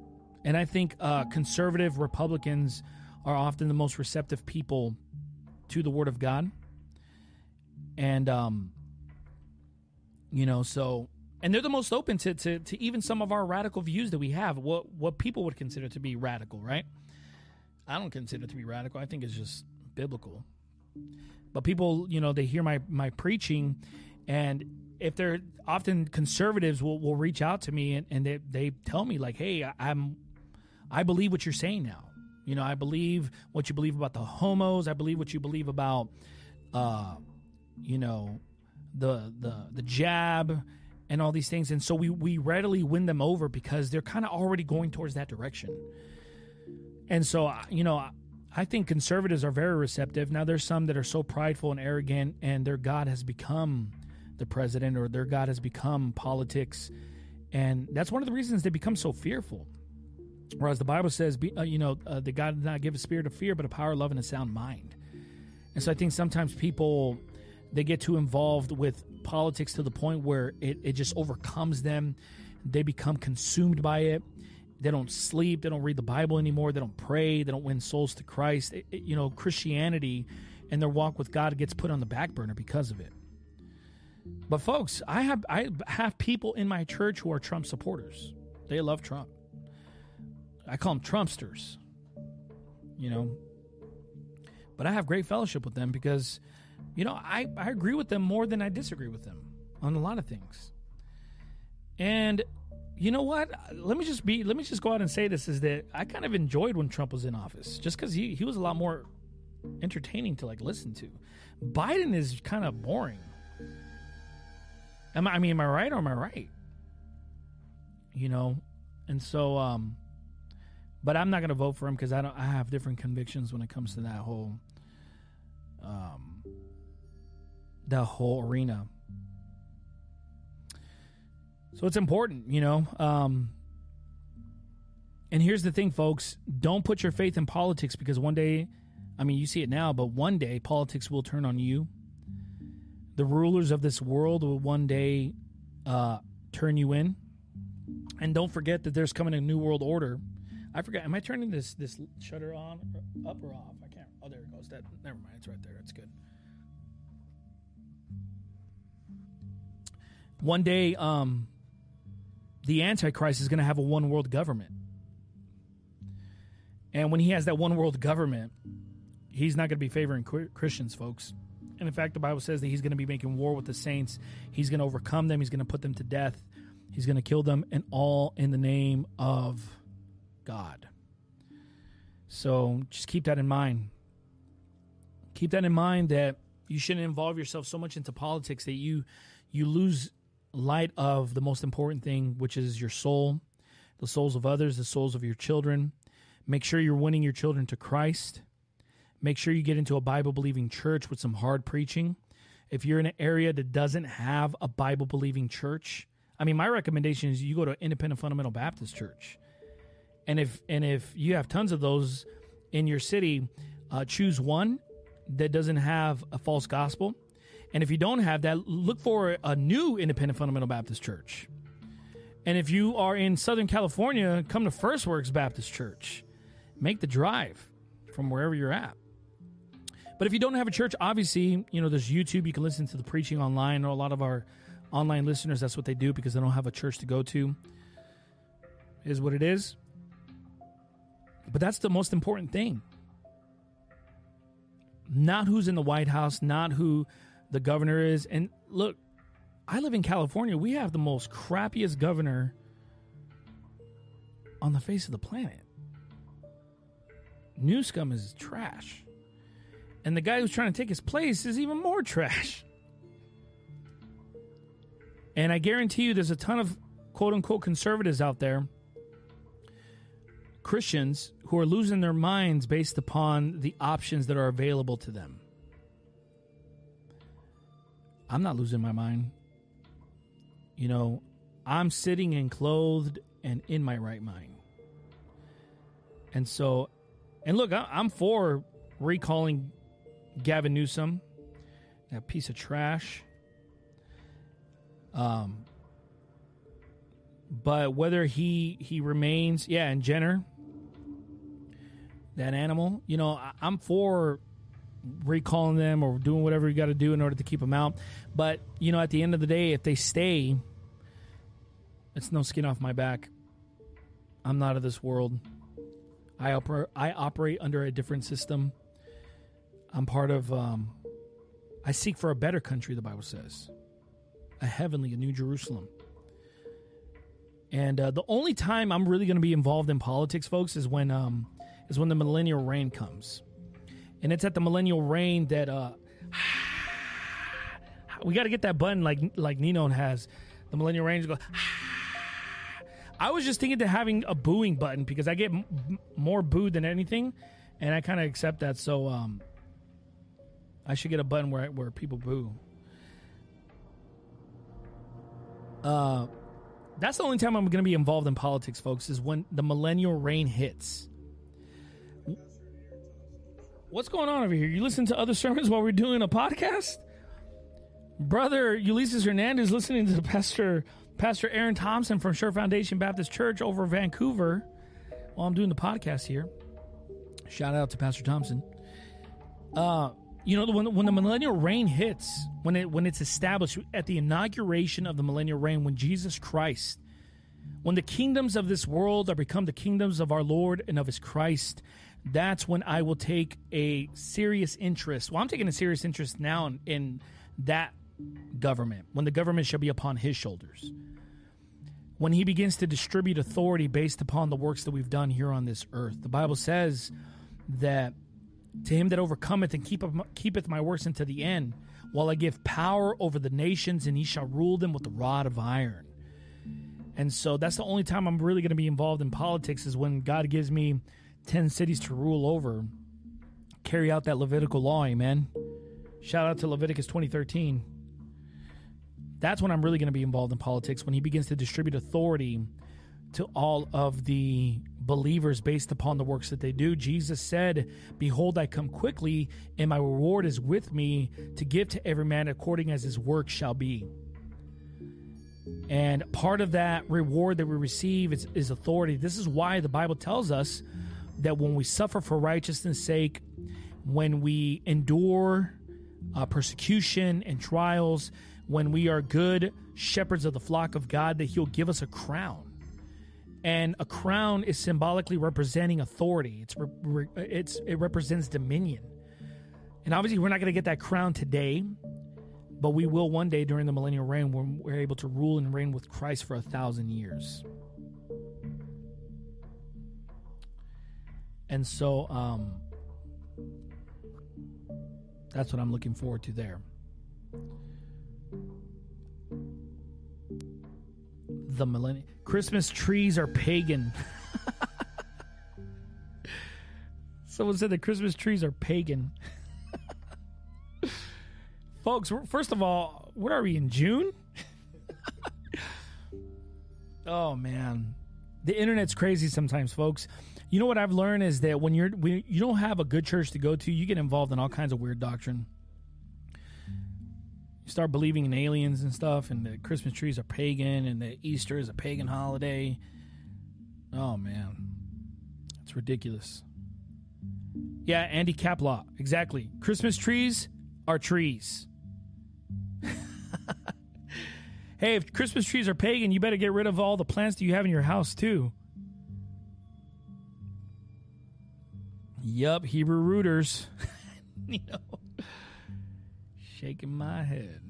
And I think uh, conservative Republicans are often the most receptive people to the Word of God. And, um, you know, so, and they're the most open to, to, to even some of our radical views that we have, what, what people would consider to be radical, right? I don't consider it to be radical. I think it's just biblical. But people, you know, they hear my, my preaching, and if they're often conservatives will, will reach out to me and, and they, they tell me like, hey, I, I'm, I believe what you're saying now. You know, I believe what you believe about the homos. I believe what you believe about, uh, you know, the the the jab and all these things. And so we, we readily win them over because they're kind of already going towards that direction. And so, you know, I think conservatives are very receptive. Now, there's some that are so prideful and arrogant, and their God has become the president, or their God has become politics. And that's one of the reasons they become so fearful. Whereas the Bible says, be, uh, you know, uh, that God did not give a spirit of fear, but a power, love, and a sound mind. And so I think sometimes people, they get too involved with politics to the point where it, it just overcomes them. They become consumed by it. They don't sleep. They don't read the Bible anymore. They don't pray. They don't win souls to Christ. It, it, you know, Christianity and their walk with God gets put on the back burner because of it. But folks, I have I have people in my church who are Trump supporters. They love Trump. I call them Trumpsters, you know. But I have great fellowship with them because, you know, I, I agree with them more than I disagree with them on a lot of things. And you know what? Let me just be. Let me just go out and say this: is that I kind of enjoyed when Trump was in office, just because he he was a lot more entertaining to like listen to. Biden is kind of boring. Am I, I mean, am I right or am I right? You know, and so, um, but I'm not going to vote for him because I don't. I have different convictions when it comes to that whole, um, that whole arena. So it's important, you know. Um, and here's the thing, folks. Don't put your faith in politics because one day, I mean, you see it now, but one day politics will turn on you. The rulers of this world will one day uh, turn you in. And don't forget that there's coming a new world order. I forgot. Am I turning this this shutter on, or up or off? I can't. Oh, there it goes. That. Never mind. It's right there. It's good. One day, um, the Antichrist is going to have a one world government. And when he has that one world government, he's not going to be favoring Christians, folks. And in fact, the Bible says that he's going to be making war with the saints. He's going to overcome them. He's going to put them to death. He's going to kill them, and all in the name of God. So just keep that in mind. Keep that in mind that you shouldn't involve yourself so much into politics that you you lose light of the most important thing, which is your soul, the souls of others, the souls of your children. Make sure you're winning your children to Christ. Make sure you get into a Bible-believing church with some hard preaching. If you're in an area that doesn't have a Bible-believing church, I mean, my recommendation is you go to Independent Fundamental Baptist Church. And if and if you have tons of those in your city, uh, choose one that doesn't have a false gospel. And if you don't have that, look for a new Independent Fundamental Baptist Church. And if you are in Southern California, come to First Works Baptist Church. Make the drive from wherever you're at. But if you don't have a church, obviously, you know, there's YouTube. You can listen to the preaching online. I know a lot of our online listeners, that's what they do because they don't have a church to go to. It is what it is. But that's the most important thing. Not who's in the White House, not who the governor is. And look, I live in California. We have the most crappiest governor on the face of the planet. Newscomb is trash. And the guy who's trying to take his place is even more trash. And I guarantee you there's a ton of quote-unquote conservatives out there, Christians, who are losing their minds based upon the options that are available to them. I'm not losing my mind. You know, I'm sitting and clothed and in my right mind. And so, and look, I'm for recalling Gavin Newsom, that piece of trash. Um, But whether he he remains, yeah, and Jenner, that animal, you know, I, I'm for recalling them or doing whatever you got to do in order to keep them out. But, you know, at the end of the day, if they stay, it's no skin off my back. I'm not of this world. I oper- I operate under a different system. I'm part of, um, I seek for a better country, the Bible says. A heavenly, a new Jerusalem. And uh, the only time I'm really going to be involved in politics, folks, is when um, is when the millennial reign comes. And it's at the millennial reign that uh, we got to get that button like like Nino has. The millennial reign go. I was just thinking to having a booing button because I get m- more booed than anything, and I kind of accept that. So um, I should get a button where where people boo. Uh, that's the only time I'm going to be involved in politics, folks, is when the millennial reign hits. What's going on over here? You listen to other sermons while we're doing a podcast? Brother Ulysses Hernandez listening to Pastor Pastor Aaron Thompson from Sure Foundation Baptist Church over Vancouver while I'm doing the podcast here. Shout out to Pastor Thompson. Uh, you know, when when the millennial reign hits, when it when it's established at the inauguration of the millennial reign, when Jesus Christ, when the kingdoms of this world are become the kingdoms of our Lord and of His Christ, that's when I will take a serious interest. Well, I'm taking a serious interest now in, in that government, when the government shall be upon His shoulders. When He begins to distribute authority based upon the works that we've done here on this earth. The Bible says that to him that overcometh and keepeth my, keepeth my works unto the end, while I give power over the nations, and he shall rule them with the rod of iron. And so that's the only time I'm really going to be involved in politics, is when God gives me ten cities to rule over, carry out that Levitical law, amen. Shout out to Leviticus twenty thirteen. That's when I'm really going to be involved in politics, when He begins to distribute authority to all of the believers based upon the works that they do. Jesus said, behold, I come quickly, and my reward is with me to give to every man according as his work shall be. And part of that reward that we receive is, is authority. This is why the Bible tells us that when we suffer for righteousness' sake, when we endure uh, persecution and trials, when we are good shepherds of the flock of God, that He'll give us a crown. And a crown is symbolically representing authority. It's, re- re- it's it represents dominion. And obviously, we're not going to get that crown today, but we will one day during the millennial reign, when we're able to rule and reign with Christ for a thousand years. And so, um, that's what I'm looking forward to there. The millennium. Christmas trees are pagan. Someone said the Christmas trees are pagan. Folks, first of all, what are we, in June? Oh, man. The internet's crazy sometimes, folks. You know what I've learned is that when you're when you don't have a good church to go to, you get involved in all kinds of weird doctrine. You start believing in aliens and stuff, and the Christmas trees are pagan, and the Easter is a pagan holiday. Oh, man. It's ridiculous. Yeah, Andy Caplaw. Exactly. Christmas trees are trees. Hey, if Christmas trees are pagan, you better get rid of all the plants that you have in your house, too. Yup, Hebrew rooters. You know, shaking my head.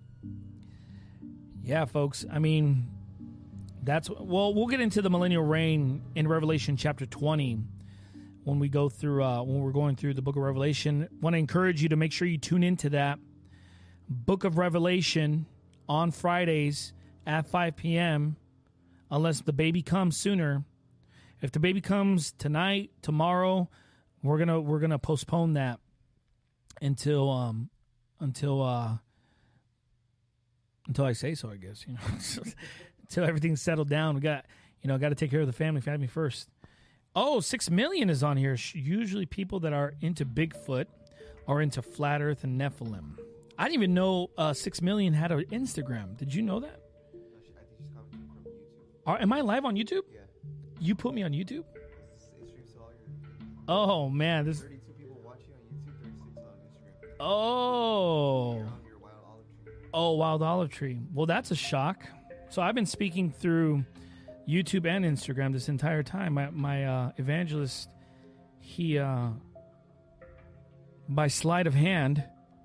Yeah, folks. I mean, that's well. We'll get into the millennial reign in Revelation chapter twenty when we go through. Uh, when we're going through the book of Revelation, want to encourage you to make sure you tune into that book of Revelation on Fridays at five p.m. Unless the baby comes sooner. If the baby comes tonight, tomorrow, we're gonna we're gonna postpone that until um until uh until I say so, I guess, you know. Until everything's settled down. We got you know got to take care of the family family first. Oh, six million is on here. Usually people that are into Bigfoot are into flat Earth and Nephilim. I didn't even know uh, six million had an Instagram. Did you know that? I think she's commenting from YouTube. Are, am I live on YouTube? Yeah. You put me on YouTube? It's, it streams to all your. Oh man, this. thirty-two people watching on YouTube, thirty-six on Instagram. Oh. You're on your Wild Olive Tree. Oh, Wild Olive Tree. Well, that's a shock. So I've been speaking through YouTube and Instagram this entire time. My my uh, evangelist, he uh, by sleight of hand.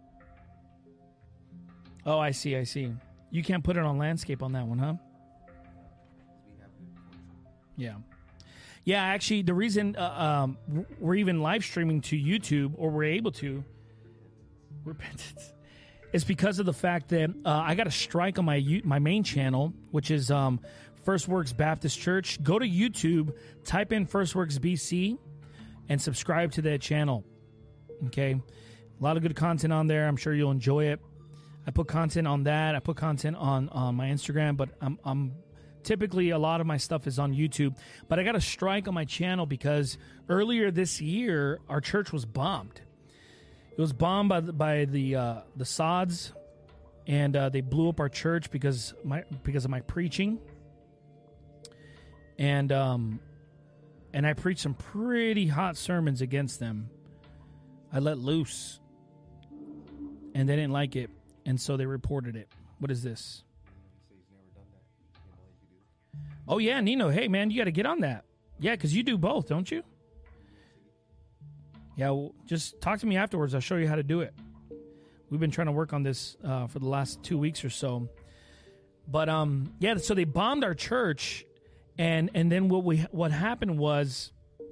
Oh, I see, I see. You can't put it on landscape on that one, huh? We have good fortune. Yeah. Yeah, actually, the reason uh, um, w- we're even live streaming to YouTube, or we're able to, repentance, is because of the fact that uh, I got a strike on my U- my main channel, which is um, First Works Baptist Church. Go to YouTube, type in First Works B C, and subscribe to that channel. Okay? A lot of good content on there. I'm sure you'll enjoy it. I put content on that. I put content on, on my Instagram, but I'm, I'm typically a lot of my stuff is on YouTube. But I got a strike on my channel because earlier this year our church was bombed. It was bombed by the, by the uh, the Sods, and uh, they blew up our church because my because of my preaching. And um, and I preached some pretty hot sermons against them. I let loose, and they didn't like it. And so they reported it. What is this? So he's never done that. You know, you could do. Oh, yeah, Nino. Hey, man, you got to get on that. Yeah, because you do both, don't you? Yeah, well, just talk to me afterwards. I'll show you how to do it. We've been trying to work on this uh, for the last two weeks or so. But, um, yeah, so they bombed our church. And and then what we what happened was,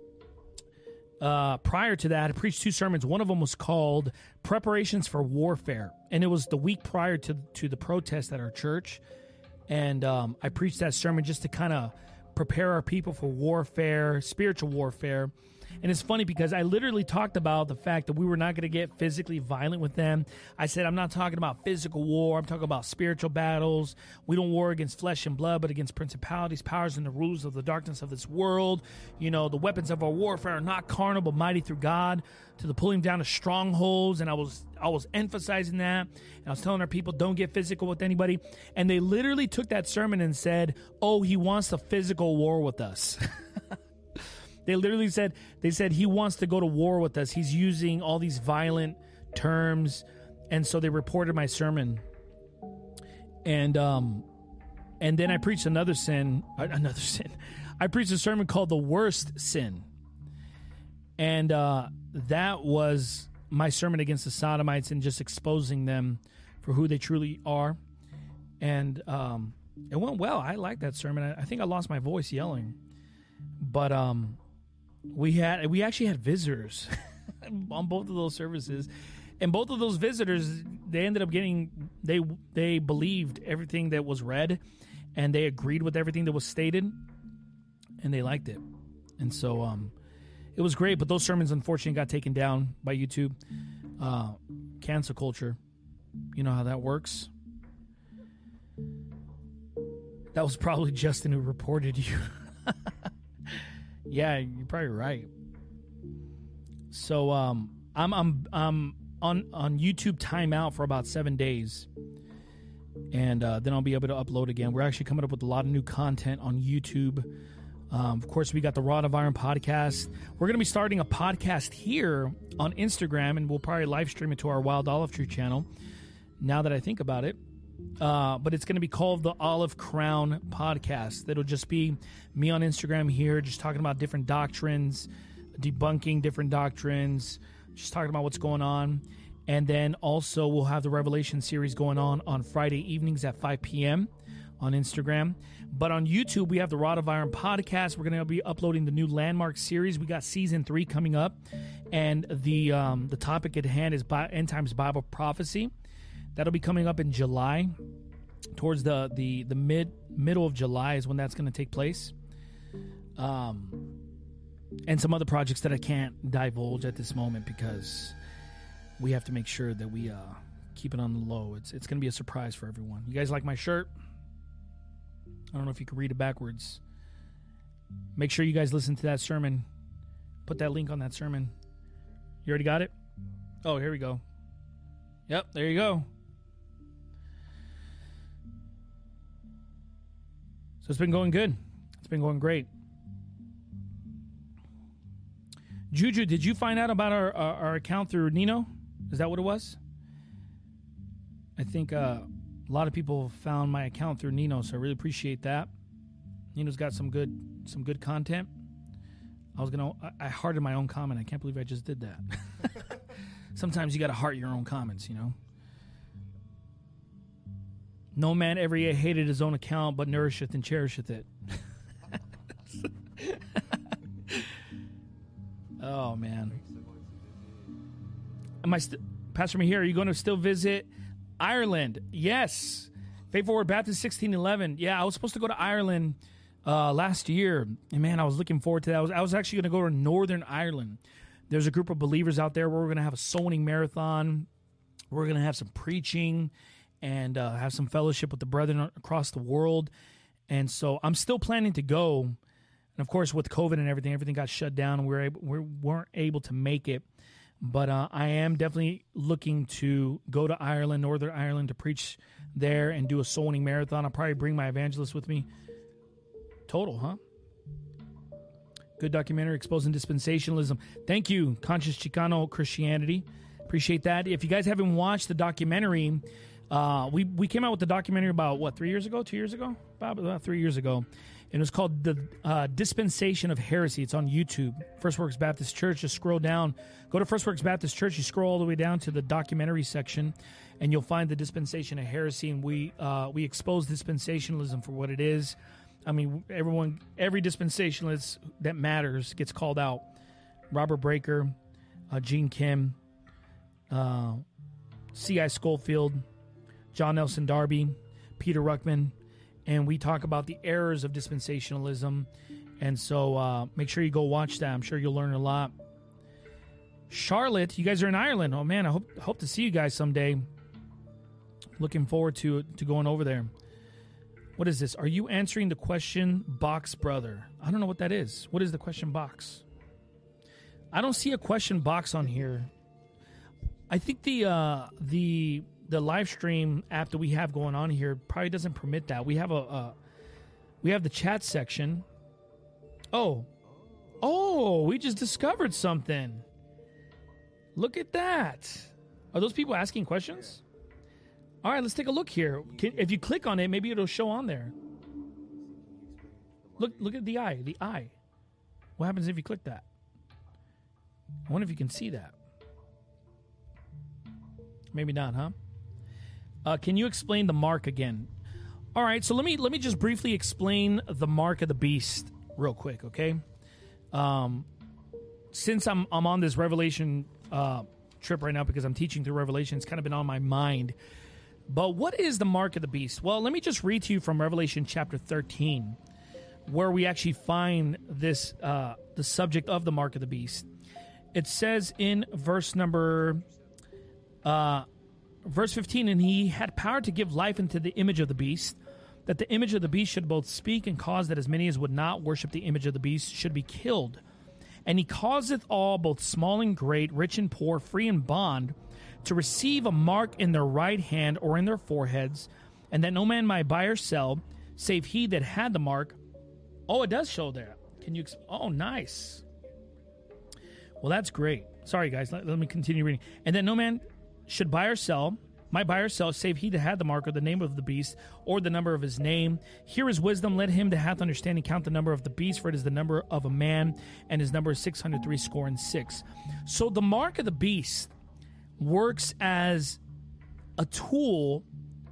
uh, prior to that, I preached two sermons. One of them was called Preparations for Warfare. And it was the week prior to, to the protest at our church. And um, I preached that sermon just to kind of prepare our people for warfare, spiritual warfare. And it's funny because I literally talked about the fact that we were not going to get physically violent with them. I said, I'm not talking about physical war. I'm talking about spiritual battles. We don't war against flesh and blood, but against principalities, powers, and the rulers of the darkness of this world. You know, the weapons of our warfare are not carnal, but mighty through God to the pulling down of strongholds. And I was I was emphasizing that. And I was telling our people, don't get physical with anybody. And they literally took that sermon and said, oh, he wants the physical war with us. They literally said, they said he wants to go to war with us. He's using all these violent terms. And so they reported my sermon. And um, and then I preached another sin, uh, another sin. I preached a sermon called The Worst Sin. And uh, that was my sermon against the Sodomites and just exposing them for who they truly are. And um, it went well. I liked that sermon. I, I think I lost my voice yelling. But um, we had we actually had visitors on both of those services, and both of those visitors, they ended up getting they they believed everything that was read, and they agreed with everything that was stated, and they liked it, and so um, it was great. But those sermons unfortunately got taken down by YouTube, uh, cancel culture. You know how that works. That was probably Justin who reported you. Yeah, you're probably right. So um, I'm I'm I'm on on YouTube timeout for about seven days, and uh, then I'll be able to upload again. We're actually coming up with a lot of new content on YouTube. Um, of course, we got the Rod of Iron podcast. We're going to be starting a podcast here on Instagram, and we'll probably live stream it to our Wild Olive Tree channel. Now that I think about it. Uh, but it's going to be called the Olive Crown Podcast. That'll just be me on Instagram here, just talking about different doctrines, debunking different doctrines, just talking about what's going on. And then also we'll have the Revelation series going on on Friday evenings at five p.m. on Instagram. But on YouTube, we have the Rod of Iron Podcast. We're going to be uploading the new Landmark series. We got season three coming up. And the um, the topic at hand is Bi- End Times Bible Prophecy. That'll be coming up in July, towards the the, the mid middle of July is when that's going to take place. Um, and some other projects that I can't divulge at this moment because we have to make sure that we uh, keep it on the low. It's it's going to be a surprise for everyone. You guys like my shirt? I don't know if you can read it backwards. Make sure you guys listen to that sermon. Put that link on that sermon. You already got it? Oh, here we go. Yep, there you go. So it's been going good. It's been going great. Juju, did you find out about our our, our account through Nino? Is that what it was? I think uh, a lot of people found my account through Nino, so I really appreciate that. Nino's got some good some good content. I was gonna I, I hearted my own comment. I can't believe I just did that. Sometimes you got to heart your own comments, you know. No man ever yet hated his own account, but nourisheth and cherisheth it. Oh man. Am I st- Pastor Mihir, are you going to still visit Ireland? Yes. Faithful Word Baptist sixteen eleven. Yeah, I was supposed to go to Ireland uh, last year. And man, I was looking forward to that. I was, I was actually going to go to Northern Ireland. There's a group of believers out there where we're going to have a soul winning marathon. We're going to have some preaching and uh, have some fellowship with the brethren across the world. And so I'm still planning to go. And of course, with COVID and everything, everything got shut down and we, were able, we weren't able to make it. But uh, I am definitely looking to go to Ireland, Northern Ireland, to preach there and do a soul winning marathon. I'll probably bring my evangelist with me. Total, huh? Good documentary exposing dispensationalism. Thank you, Conscious Chicano Christianity. Appreciate that. If you guys haven't watched the documentary, uh, we, we came out with the documentary about, what, three years ago, two years ago? About, about three years ago. And it was called The uh, Dispensation of Heresy. It's on YouTube. First Works Baptist Church. Just scroll down. Go to First Works Baptist Church. You scroll all the way down to the documentary section, and you'll find the Dispensation of Heresy. And we uh, we expose dispensationalism for what it is. I mean, everyone, every dispensationalist that matters gets called out. Robert Breaker, uh, Gene Kim, uh, C I Schofield, John Nelson Darby, Peter Ruckman. And we talk about the errors of dispensationalism. And so uh, make sure you go watch that. I'm sure you'll learn a lot. Charlotte, you guys are in Ireland. Oh, man, I hope hope to see you guys someday. Looking forward to to going over there. What is this? Are you answering the question box, brother? I don't know what that is. What is the question box? I don't see a question box on here. I think the uh, the... the live stream app that we have going on here probably doesn't permit that. We have a, uh, we have the chat section. Oh, oh, we just discovered something. Look at that. Are those people asking questions? All right, let's take a look here. Can, if you click on it, maybe it'll show on there. Look, look at the eye, the eye. What happens if you click that? I wonder if you can see that. Maybe not, huh? Uh, can you explain the mark again? All right, so let me let me just briefly explain the mark of the beast real quick, okay? Um, since I'm I'm on this Revelation uh, trip right now because I'm teaching through Revelation, it's kind of been on my mind. But what is the mark of the beast? Well, let me just read to you from Revelation chapter thirteen, where we actually find this uh, the subject of the mark of the beast. It says in verse number. Uh, Verse fifteen, and he had power to give life into the image of the beast, that the image of the beast should both speak and cause that as many as would not worship the image of the beast should be killed. And he causeth all, both small and great, rich and poor, free and bond, to receive a mark in their right hand or in their foreheads, and that no man might buy or sell, save he that had the mark. Oh, it does show there. Can you? Exp- oh, nice. Well, that's great. Sorry, guys. Let, let me continue reading. And that no man should buy or sell, might buy or sell, save he that had the mark or the name of the beast, or the number of his name. Here is wisdom. Let him that hath understanding count the number of the beast, for it is the number of a man, and his number is six hundred three score and six. So the mark of the beast works as a tool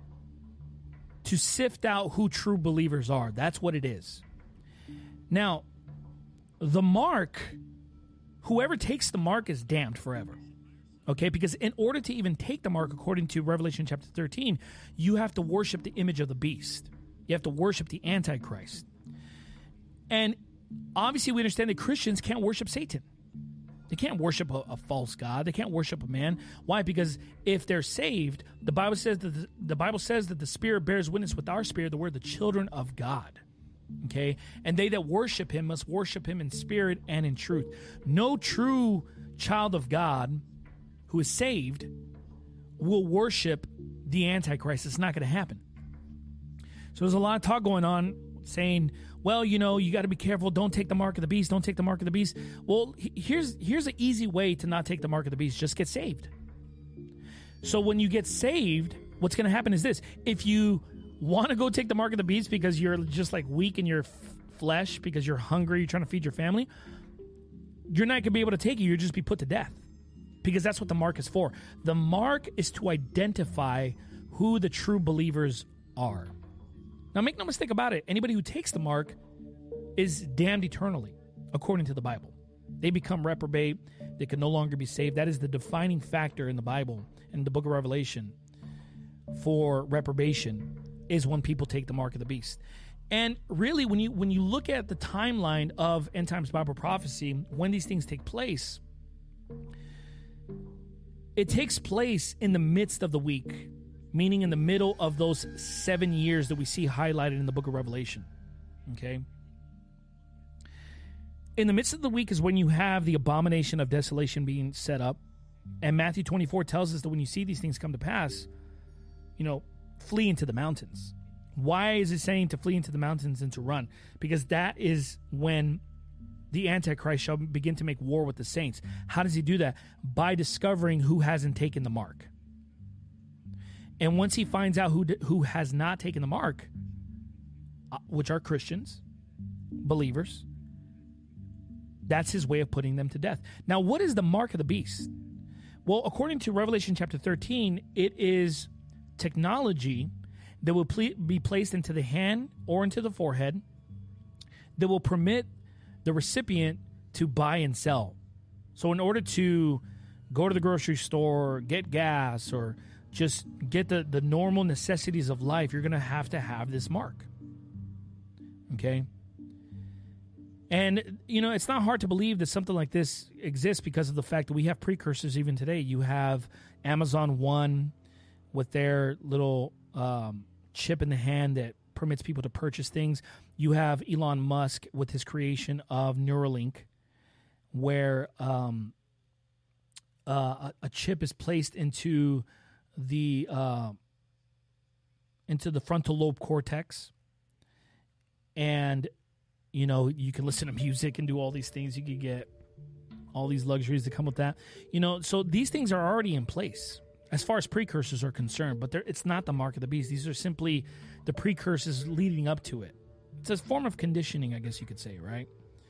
to sift out who true believers are. That's what it is. Now, the mark, whoever takes the mark is damned forever. Okay, because in order to even take the mark, according to Revelation chapter thirteen, you have to worship the image of the beast. You have to worship the Antichrist. And obviously we understand that Christians can't worship Satan. They can't worship a, a false god. They can't worship a man. Why? Because if they're saved, the Bible says that the, the Bible says that the Spirit bears witness with our spirit that we're the children of God. Okay? And they that worship him must worship him in spirit and in truth. No true child of God who is saved will worship the Antichrist. It's not going to happen. So there's a lot of talk going on saying, well, you know, you got to be careful. Don't take the mark of the beast. Don't take the mark of the beast. Well, here's here's an easy way to not take the mark of the beast. Just get saved. So when you get saved, what's going to happen is this. If you want to go take the mark of the beast because you're just like weak in your f- flesh, because you're hungry, you're trying to feed your family, you're not going to be able to take it. You'll just be put to death, because that's what the mark is for. The mark is to identify who the true believers are. Now, make no mistake about it. Anybody who takes the mark is damned eternally, according to the Bible. They become reprobate. They can no longer be saved. That is the defining factor in the Bible, in the book of Revelation, for reprobation, is when people take the mark of the beast. And really, when you when you look at the timeline of end times Bible prophecy, when these things take place, it takes place in the midst of the week, meaning in the middle of those seven years that we see highlighted in the book of Revelation. Okay? In the midst of the week is when you have the abomination of desolation being set up. And Matthew twenty-four tells us that when you see these things come to pass, you know, flee into the mountains. Why is it saying to flee into the mountains and to run? Because that is when the Antichrist shall begin to make war with the saints. How does he do that? By discovering who hasn't taken the mark. And once he finds out who who has not taken the mark, uh, which are Christians, believers, that's his way of putting them to death. Now, what is the mark of the beast? Well, according to Revelation chapter thirteen, it is technology that will ple- be placed into the hand or into the forehead that will permit the recipient to buy and sell. So in order to go to the grocery store, get gas, or just get the, the normal necessities of life, you're going to have to have this mark. Okay? And, you know, it's not hard to believe that something like this exists because of the fact that we have precursors even today. You have Amazon One with their little um, chip in the hand that permits people to purchase things. You have Elon Musk with his creation of Neuralink, where um, uh, a, a chip is placed into the uh, into the frontal lobe cortex, and you know you can listen to music and do all these things. You could get all these luxuries that come with that. You know, so these things are already in place as far as precursors are concerned, but it's not the mark of the beast. These are simply the precursors leading up to it. It's a form of conditioning, I guess you could say, right?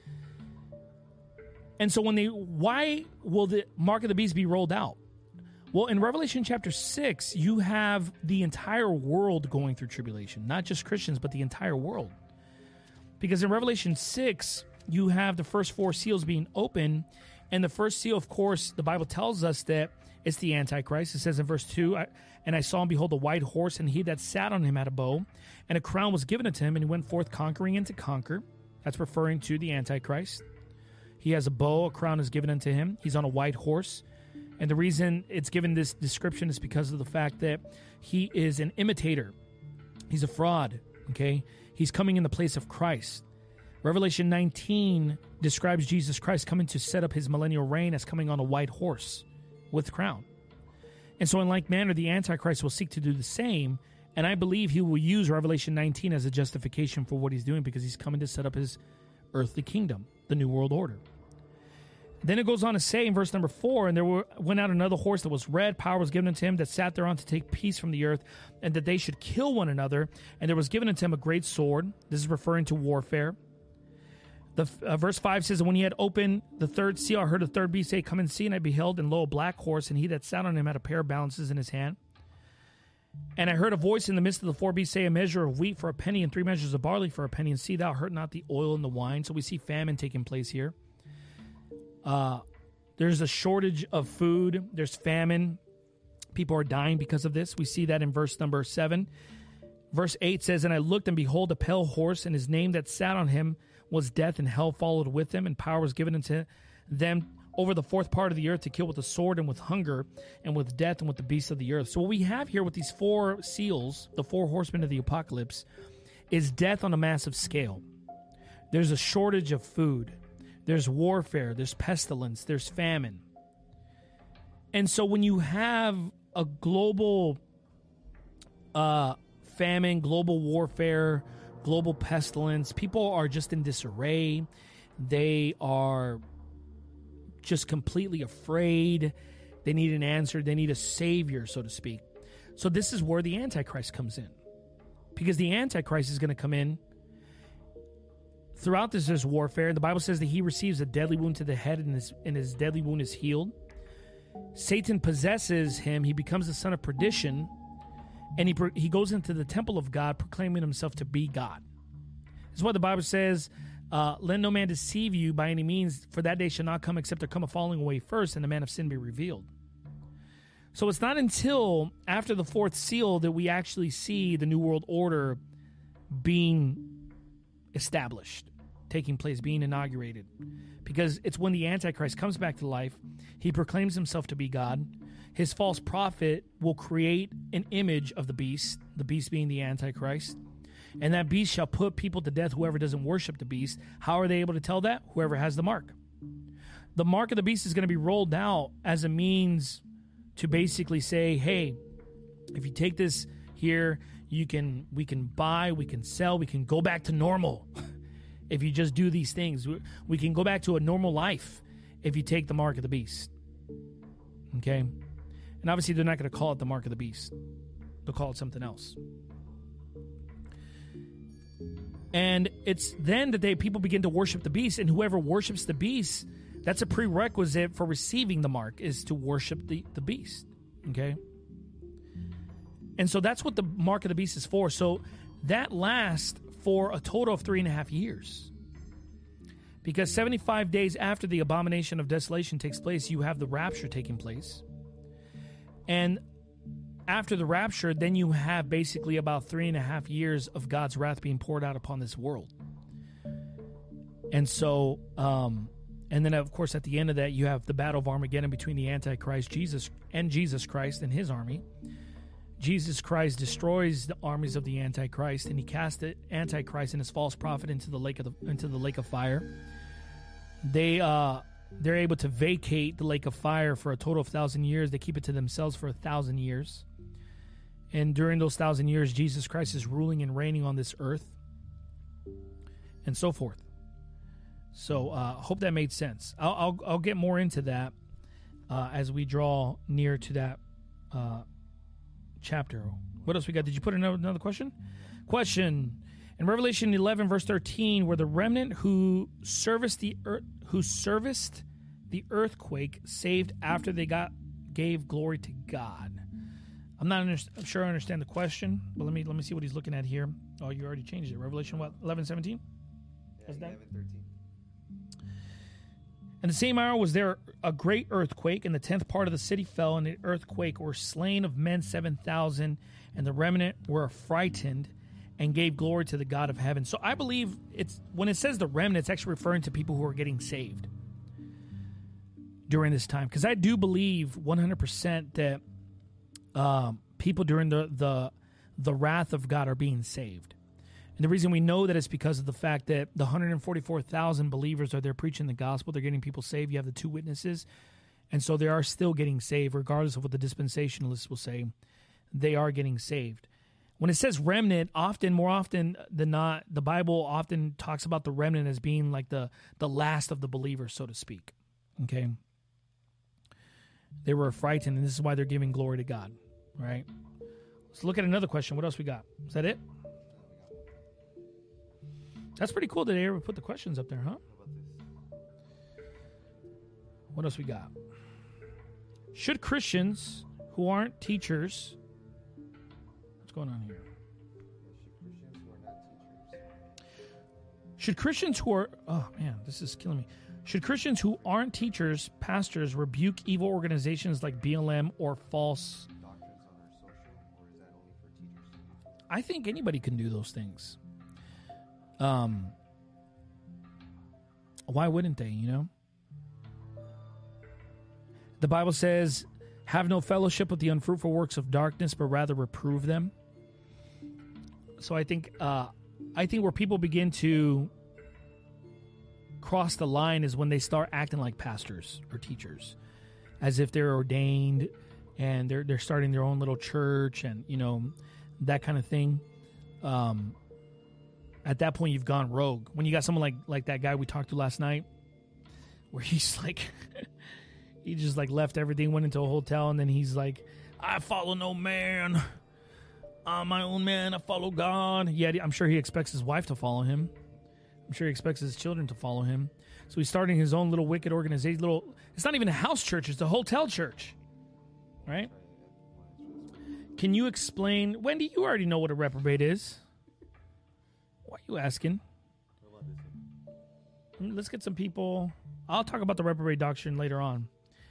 And so when they, why will the mark of the beast be rolled out? Well, in Revelation chapter six, you have the entire world going through tribulation, not just Christians, but the entire world. Because in Revelation six, you have the first four seals being open, and the first seal, of course, the Bible tells us that it's the Antichrist. It says in verse two, and I saw and behold a white horse, and he that sat on him had a bow, and a crown was given unto him, and he went forth conquering and to conquer. That's referring to the Antichrist. He has a bow, a crown is given unto him. He's on a white horse. And the reason it's given this description is because of the fact that he is an imitator. He's a fraud, okay? He's coming in the place of Christ. Revelation nineteen describes Jesus Christ coming to set up his millennial reign as coming on a white horse with crown. And so in like manner, the Antichrist will seek to do the same, and I believe he will use Revelation nineteen as a justification for what he's doing, because he's coming to set up his earthly kingdom, the New World Order. Then it goes on to say in verse number four, and there were, went out another horse that was red, power was given unto him that sat thereon to take peace from the earth, and that they should kill one another, and there was given unto him a great sword. This is referring to warfare. The uh, verse five says, and when he had opened the third seal, I heard a third beast say, come and see, and I beheld, and lo, a black horse, and he that sat on him had a pair of balances in his hand. And I heard a voice in the midst of the four beasts say, a measure of wheat for a penny, and three measures of barley for a penny, and see thou hurt not the oil and the wine. So we see famine taking place here. Uh, there's a shortage of food. There's famine. People are dying because of this. We see that in verse number seven. Verse eight says, and I looked, and behold, a pale horse, and his name that sat on him was death, and hell followed with him, and power was given unto them over the fourth part of the earth to kill with the sword and with hunger and with death and with the beasts of the earth. So what we have here with these four seals, the four horsemen of the apocalypse, is death on a massive scale. There's a shortage of food. There's warfare. There's pestilence. There's famine. And so when you have a global uh, famine, global warfare, global pestilence. People are just in disarray. They are just completely afraid. They need an answer. They need a savior, so to speak. So this is where the Antichrist comes in. Because the Antichrist is going to come in. Throughout this, there's warfare. The Bible says that he receives a deadly wound to the head, and his, and his deadly wound is healed. Satan possesses him. He becomes the son of perdition. And he, he goes into the temple of God, proclaiming himself to be God. That's why the Bible says, uh, let no man deceive you by any means, for that day shall not come except there come a falling away first, and the man of sin be revealed. So it's not until after the fourth seal that we actually see the New World Order being established, taking place, being inaugurated. Because it's when the Antichrist comes back to life, he proclaims himself to be God. His false prophet will create an image of the beast, the beast being the Antichrist. And that beast shall put people to death, whoever doesn't worship the beast. How are they able to tell that? Whoever has the mark. The mark of the beast is going to be rolled out as a means to basically say, hey, if you take this here, you can we can buy, we can sell, we can go back to normal. If you just do these things, we can go back to a normal life if you take the mark of the beast. Okay? And obviously, they're not going to call it the mark of the beast. They'll call it something else. And it's then that they people begin to worship the beast, and whoever worships the beast, that's a prerequisite for receiving the mark, is to worship the, the beast. Okay? And so that's what the mark of the beast is for. So that lasts for a total of three and a half years. Because seventy-five days after the abomination of desolation takes place, you have the rapture taking place. And after the rapture, then you have basically about three and a half years of God's wrath being poured out upon this world. And so, um, and then of course at the end of that, you have the battle of Armageddon between the Antichrist, Jesus, and Jesus Christ and his army. Jesus Christ destroys the armies of the Antichrist, and he casts the Antichrist and his false prophet into the lake of the, into the lake of fire. They uh. They're able to vacate the lake of fire for a total of thousand years. They keep it to themselves for a thousand years. And during those thousand years, Jesus Christ is ruling and reigning on this earth. And so forth. So I uh, hope that made sense. I'll, I'll, I'll get more into that uh, as we draw near to that uh, chapter. What else we got? Did you put another, another question? Question. In Revelation eleven, verse thirteen, where the remnant who serviced the earth, who serviced the earthquake saved after they got gave glory to God. I'm not under, I'm sure I understand the question, but let me let me see what he's looking at here. Oh, you already changed it. Revelation what? eleven seventeen? Yeah, eleven thirteen. In the same hour was there a great earthquake, and the tenth part of the city fell, and the earthquake were slain of men seven thousand, and the remnant were frightened and gave glory to the God of heaven. So I believe it's when it says the remnant, it's actually referring to people who are getting saved during this time. Because I do believe one hundred percent that um, people during the, the the wrath of God are being saved. And the reason we know that is because of the fact that the one hundred forty-four thousand believers are there preaching the gospel. They're getting people saved. You have the two witnesses. And so they are still getting saved, regardless of what the dispensationalists will say. They are getting saved. When it says remnant, often, more often than not, the Bible often talks about the remnant as being like the, the last of the believers, so to speak. Okay? They were frightened, and this is why they're giving glory to God. Right? Let's look at another question. What else we got? Is that it? That's pretty cool that they ever put the questions up there, huh? What else we got? Should Christians who aren't teachers... What's going on here? Should Christians who are... Oh, man, this is killing me. Should Christians who aren't teachers, pastors, rebuke evil organizations like B L M or false... Doctrines on their social, or is that only for teachers? I think anybody can do those things. Um, why wouldn't they, you know? The Bible says, have no fellowship with the unfruitful works of darkness, but rather reprove them. So I think, uh, I think where people begin to cross the line is when they start acting like pastors or teachers, as if they're ordained and they're they're starting their own little church and, you know, that kind of thing. Um, at that point you've gone rogue. When you got someone like like that guy we talked to last night, where he's like, he just like left everything, went into a hotel, and then he's like, I follow no man. I'm my own man. I follow God. Yeah, I'm sure he expects his wife to follow him. I'm sure he expects his children to follow him. So he's starting his own little wicked organization. Little, it's not even a house church. It's a hotel church. Right? Can you explain, Wendy, you already know what a reprobate is. Why are you asking? Let's get some people. I'll talk about the reprobate doctrine later on.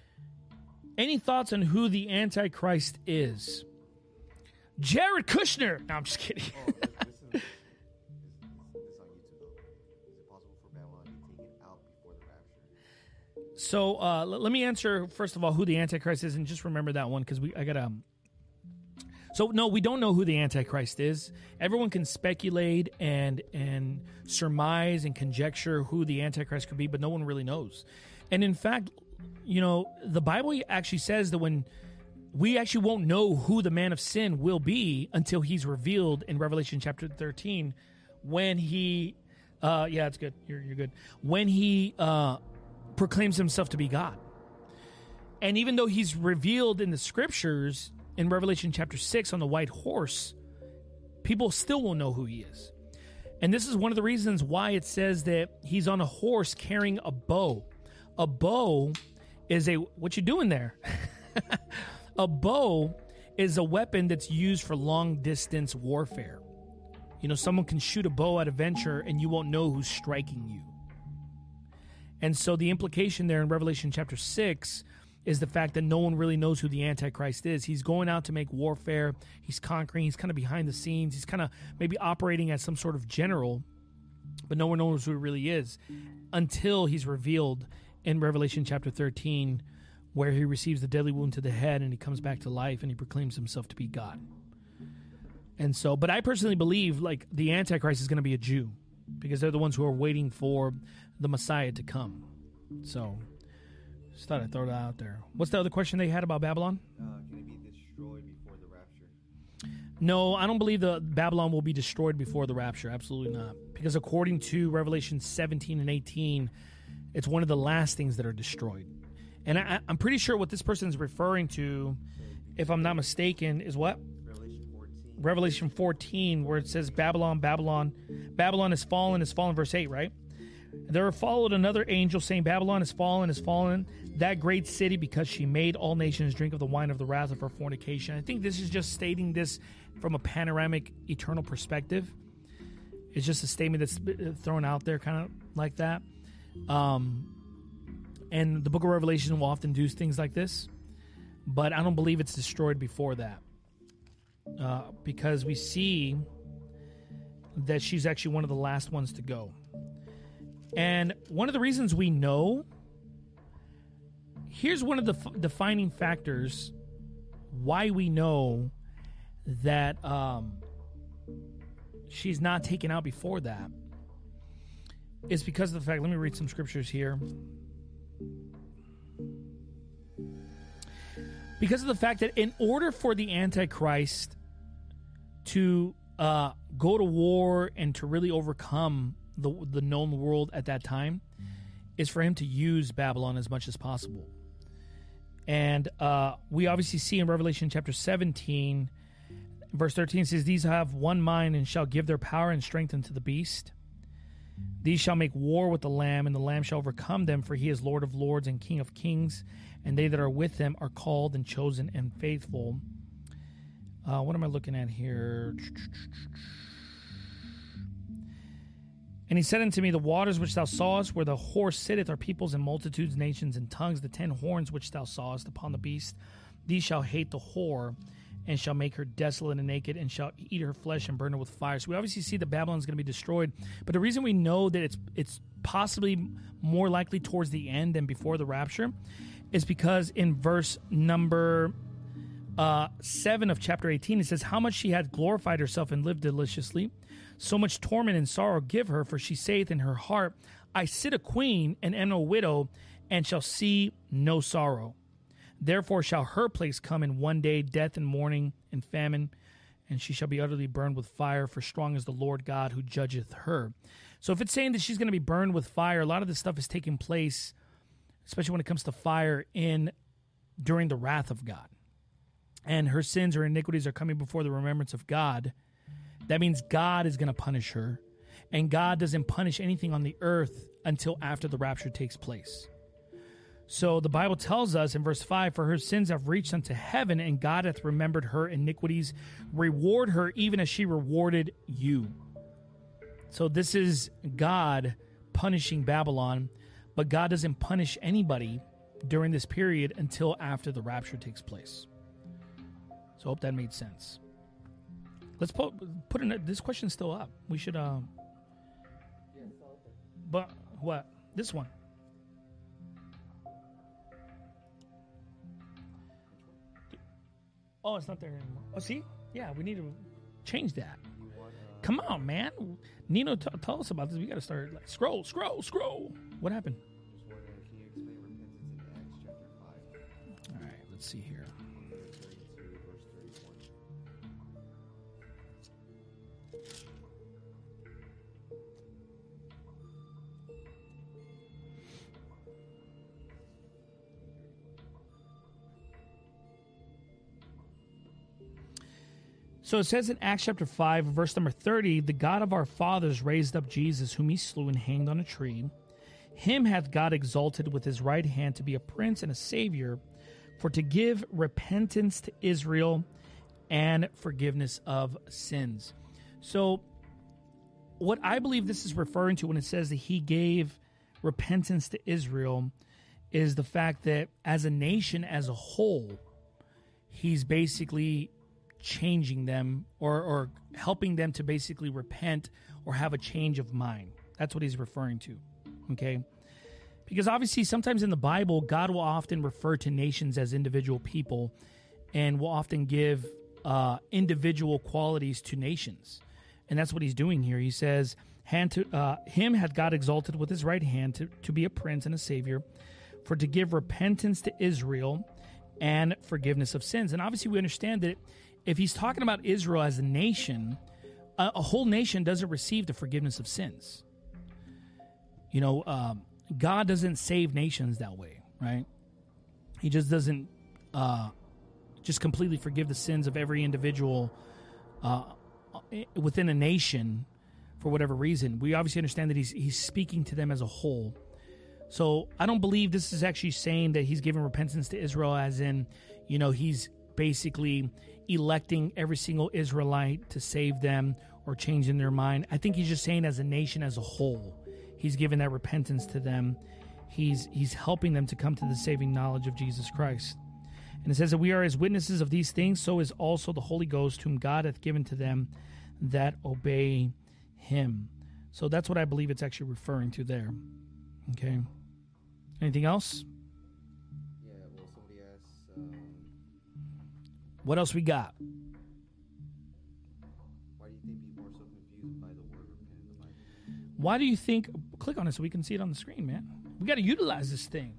Any thoughts on who the Antichrist is? Jared Kushner. No, I'm just kidding. Oh, this, this, is, this, this on YouTube, though. Is it possible for Babylon to be taken out before the rapture? So uh, l- let me answer, first of all, who the Antichrist is, and just remember that one, because we I got to... Um, so, no, we don't know who the Antichrist is. Everyone can speculate and and surmise and conjecture who the Antichrist could be, but no one really knows. And in fact, you know, the Bible actually says that when we actually won't know who the man of sin will be until he's revealed in Revelation chapter thirteen, when he, uh, yeah, it's good. You're, you're good. When he uh, proclaims himself to be God. And even though he's revealed in the scriptures in Revelation chapter six on the white horse, people still won't know who he is. And this is one of the reasons why it says that he's on a horse carrying a bow. A bow is a, what you doing there? A bow is a weapon that's used for long distance warfare. You know, someone can shoot a bow at a venture and you won't know who's striking you. And so the implication there in Revelation chapter six is the fact that no one really knows who the Antichrist is. He's going out to make warfare. He's conquering. He's kind of behind the scenes. He's kind of maybe operating as some sort of general, but no one knows who he really is until he's revealed in Revelation chapter thirteen, where he receives the deadly wound to the head and he comes back to life and he proclaims himself to be God. And so, but I personally believe like the Antichrist is going to be a Jew because they're the ones who are waiting for the Messiah to come. So just thought I'd throw that out there. What's the other question they had about Babylon? Uh, can it be destroyed before the rapture? No, I don't believe the Babylon will be destroyed before the rapture. Absolutely not. Because according to Revelation seventeen and eighteen, it's one of the last things that are destroyed. And I, I'm pretty sure what this person is referring to, if I'm not mistaken, is what? Revelation fourteen. Revelation fourteen, where it says Babylon, Babylon, Babylon is fallen, is fallen, verse eight, right? There followed another angel saying, Babylon is fallen, is fallen, that great city, because she made all nations drink of the wine of the wrath of her fornication. I think this is just stating this from a panoramic, eternal perspective. It's just a statement that's thrown out there kind of like that. Um, and the book of Revelation will often do things like this, but I don't believe it's destroyed before that. Uh, because we see that she's actually one of the last ones to go. And one of the reasons we know, here's one of the f- defining factors why we know that um, she's not taken out before that, is because of the fact, let me read some scriptures here. Because of the fact that in order for the Antichrist to uh, go to war and to really overcome the the known world at that time, is for him to use Babylon as much as possible. And uh, we obviously see in Revelation chapter seventeen, verse thirteen, says, these have one mind and shall give their power and strength unto the beast. These shall make war with the Lamb, and the Lamb shall overcome them, for he is Lord of lords and King of kings, and they that are with him are called and chosen and faithful. Uh, what am I looking at here? And he said unto me, the waters which thou sawest, where the horse sitteth, are peoples and multitudes, nations and tongues. The ten horns which thou sawest upon the beast, these shall hate the whore, and shall make her desolate and naked, and shall eat her flesh and burn her with fire. So we obviously see that Babylon is going to be destroyed. But the reason we know that it's it's possibly more likely towards the end than before the rapture is because in verse number uh, seven of chapter eighteen, it says, how much she hath glorified herself and lived deliciously. So much torment and sorrow give her, for she saith in her heart, I sit a queen and am a widow, and shall see no sorrow. Therefore shall her place come in one day, death and mourning and famine and she shall be utterly burned with fire, for strong is the Lord God who judgeth her. So if it's saying that she's going to be burned with fire, a lot of this stuff is taking place, especially when it comes to fire, in during the wrath of God. And her sins or iniquities are coming before the remembrance of God. That means God is going to punish her. And God doesn't punish anything on the earth until after the rapture takes place. So the Bible tells us in verse five, for her sins have reached unto heaven, and God hath remembered her iniquities. Reward her even as she rewarded you. So this is God punishing Babylon, but God doesn't punish anybody during this period until after the rapture takes place. So I hope that made sense. Let's put put in a, this question's still up. We should um. Yeah, it's all open. But what this one? Oh, it's not there anymore. Oh, see, yeah, we need to change that. You want, uh, Come on, man. Nino, t- tell us about this. We got to start like scroll, scroll, scroll. What happened? just wondering, can you explain repentance in Acts chapter five, All right, let's see here. verse thirty-two, verse thirty-one? So it says in Acts chapter five, verse number thirty, the God of our fathers raised up Jesus, whom he slew and hanged on a tree. Him hath God exalted with his right hand to be a prince and a savior, for to give repentance to Israel and forgiveness of sins. So what I believe this is referring to when it says that he gave repentance to Israel is the fact that as a nation as a whole, he's basically changing them or, or helping them to basically repent or have a change of mind. That's what he's referring to, okay? Because obviously sometimes in the Bible, God will often refer to nations as individual people and will often give uh, individual qualities to nations. And that's what he's doing here. He says, hand to, uh, him hath God exalted with his right hand to, to be a prince and a savior, for to give repentance to Israel and forgiveness of sins. And obviously we understand that if he's talking about Israel as a nation, a, a whole nation doesn't receive the forgiveness of sins. You know, um, God doesn't save nations that way, right? He just doesn't uh, just completely forgive the sins of every individual uh, within a nation for whatever reason. We obviously understand that he's he's speaking to them as a whole. So I don't believe this is actually saying that he's giving repentance to Israel as in, you know, he's basically electing every single Israelite to save them or changing their mind. I think he's just saying as a nation as a whole, he's giving that repentance to them. He's he's helping them to come to the saving knowledge of Jesus Christ. And it says that we are as witnesses of these things, so is also the Holy Ghost, whom God hath given to them that obey him. So that's what I believe it's actually referring to there. Okay. Anything else? Yeah, well, somebody asked, um, What else we got? why do you think people are so confused by the word repent in the Bible? Why do you think... Click on it so we can see it on the screen, man. We got to utilize this thing.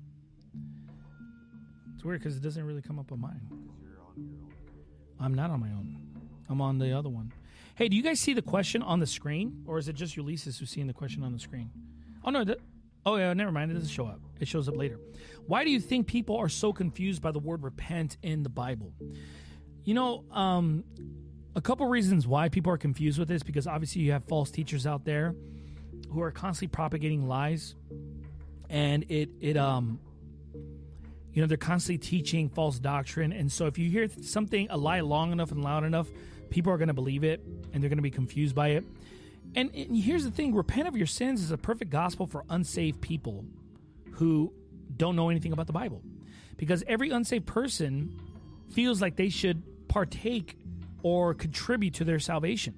It's weird because it doesn't really come up on mine. Because you're on your own. I'm not on my own. I'm on the other one. Hey, do you guys see the question on the screen? Or is it just Ulysses who's seeing the question on the screen? Oh, no. That, oh, yeah, never mind. It doesn't show up. It shows up later. Why do you think people are so confused by the word repent in the Bible? You know, um, a couple reasons why people are confused with this, because obviously you have false teachers out there who are constantly propagating lies. And it, it, um, you know, they're constantly teaching false doctrine. And so if you hear something, a lie long enough and loud enough, people are going to believe it and they're going to be confused by it. And, and here's the thing, repent of your sins is a perfect gospel for unsaved people who don't know anything about the Bible. Because every unsaved person feels like they should partake or contribute to their salvation.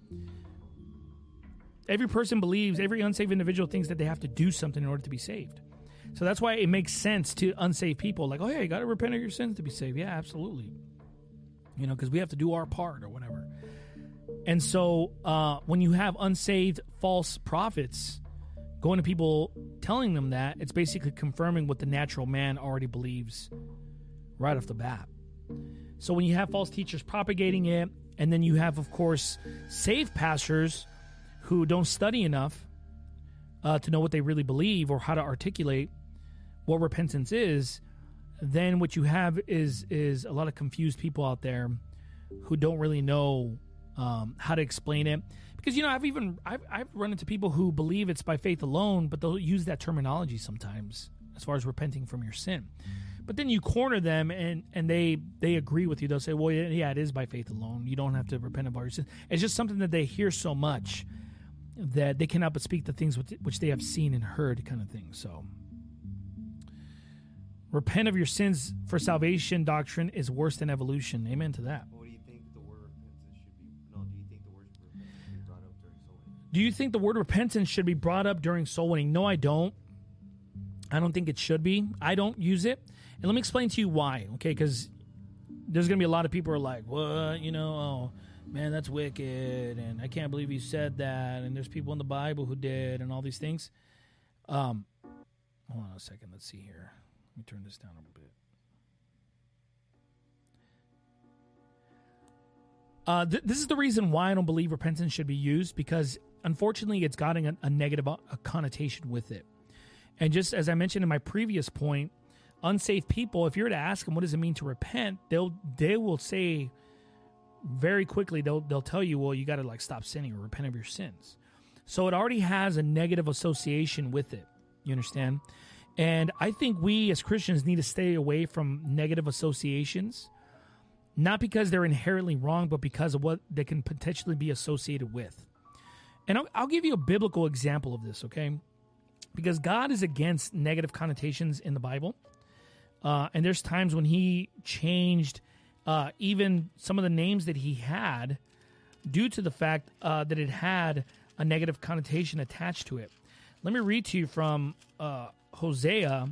Every person believes, every unsaved individual thinks that they have to do something in order to be saved. So that's why it makes sense to unsaved people. Like, oh, yeah, you got to repent of your sins to be saved. Yeah, absolutely. You know, because we have to do our part or whatever. And so uh, when you have unsaved false prophets going to people telling them that, it's basically confirming what the natural man already believes right off the bat. So when you have false teachers propagating it And then you have, of course, saved pastors who don't study enough uh, to know what they really believe or how to articulate what repentance is. Then what you have is is a lot of confused people out there who don't really know um, how to explain it. Because, you know, I've even I've, I've run into people who believe it's by faith alone, but they'll use that terminology sometimes as far as repenting from your sin. But then you corner them and, and they they agree with you. They'll say, well, yeah, it is by faith alone. You don't have to repent of all your sins. It's just something that they hear so much that they cannot but speak the things which, which they have seen and heard, kind of thing. So repent of your sins for salvation doctrine is worse than evolution. Amen to that. What do you think the word repentance should be? No, do you think the word repentance should be brought up during soul winning? Do you think the word repentance should be brought up during soul winning? No, I don't. I don't think it should be. I don't use it. And let me explain to you why, okay? Because there's going to be a lot of people who are like, what? You know, oh, man, that's wicked, and I can't believe you said that, and there's people in the Bible who did, and all these things. Um, hold on a second. Let's see here. Let me turn this down a little bit. Uh, th- this is the reason why I don't believe repentance should be used, because unfortunately it's gotten a, a negative a connotation with it. And just as I mentioned in my previous point, unsaved people, if you were to ask them what does it mean to repent, they'll they will say very quickly, they'll they'll tell you, well, you got to like stop sinning or repent of your sins. So it already has a negative association with it. You understand? And I think we as Christians need to stay away from negative associations, not because they're inherently wrong, but because of what they can potentially be associated with. And I'll, I'll give you a biblical example of this, okay? Because God is against negative connotations in the Bible. Uh, and there's times when he changed uh, even some of the names that he had due to the fact uh, that it had a negative connotation attached to it. Let me read to you from uh, Hosea.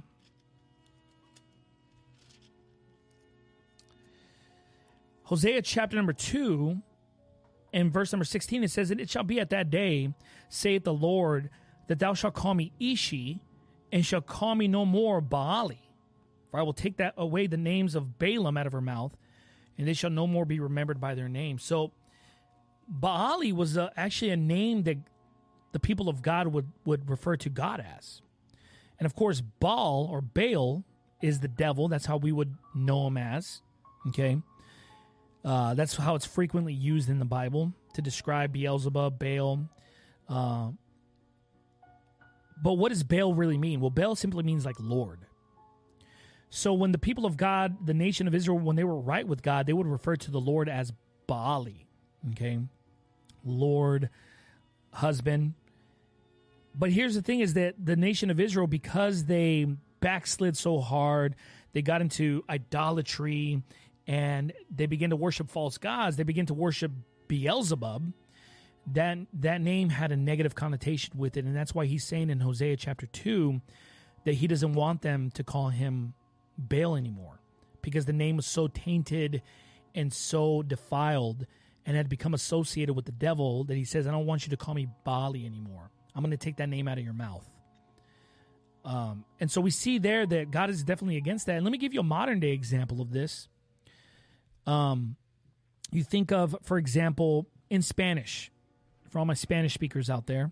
Hosea chapter number two and verse number sixteen. It says, "And it shall be at that day, saith the Lord, that thou shalt call me Ishi, and shalt call me no more Baali. For I will take that away the names of Balaam out of her mouth, and they shall no more be remembered by their name." So Baali was uh, actually a name that the people of God would, would refer to God as. And of course, Baal or Baal is the devil. That's how we would know him as. Okay? Uh, that's how it's frequently used in the Bible to describe Beelzebub, Baal. Uh, but what does Baal really mean? Well, Baal simply means like Lord. So when the people of God, the nation of Israel, when they were right with God, they would refer to the Lord as Baali. Okay? Lord, husband. But here's the thing is that the nation of Israel, because they backslid so hard, they got into idolatry, and they began to worship false gods. They began to worship Beelzebub. That, that name had a negative connotation with it, and that's why he's saying in Hosea chapter two that he doesn't want them to call him Baal anymore, because the name was so tainted and so defiled and had become associated with the devil that he says, I don't want you to call me Baali anymore. I'm going to take that name out of your mouth. Um, and so we see there that God is definitely against that. And let me give you a modern day example of this. Um, you think of, for example, in Spanish, for all my Spanish speakers out there,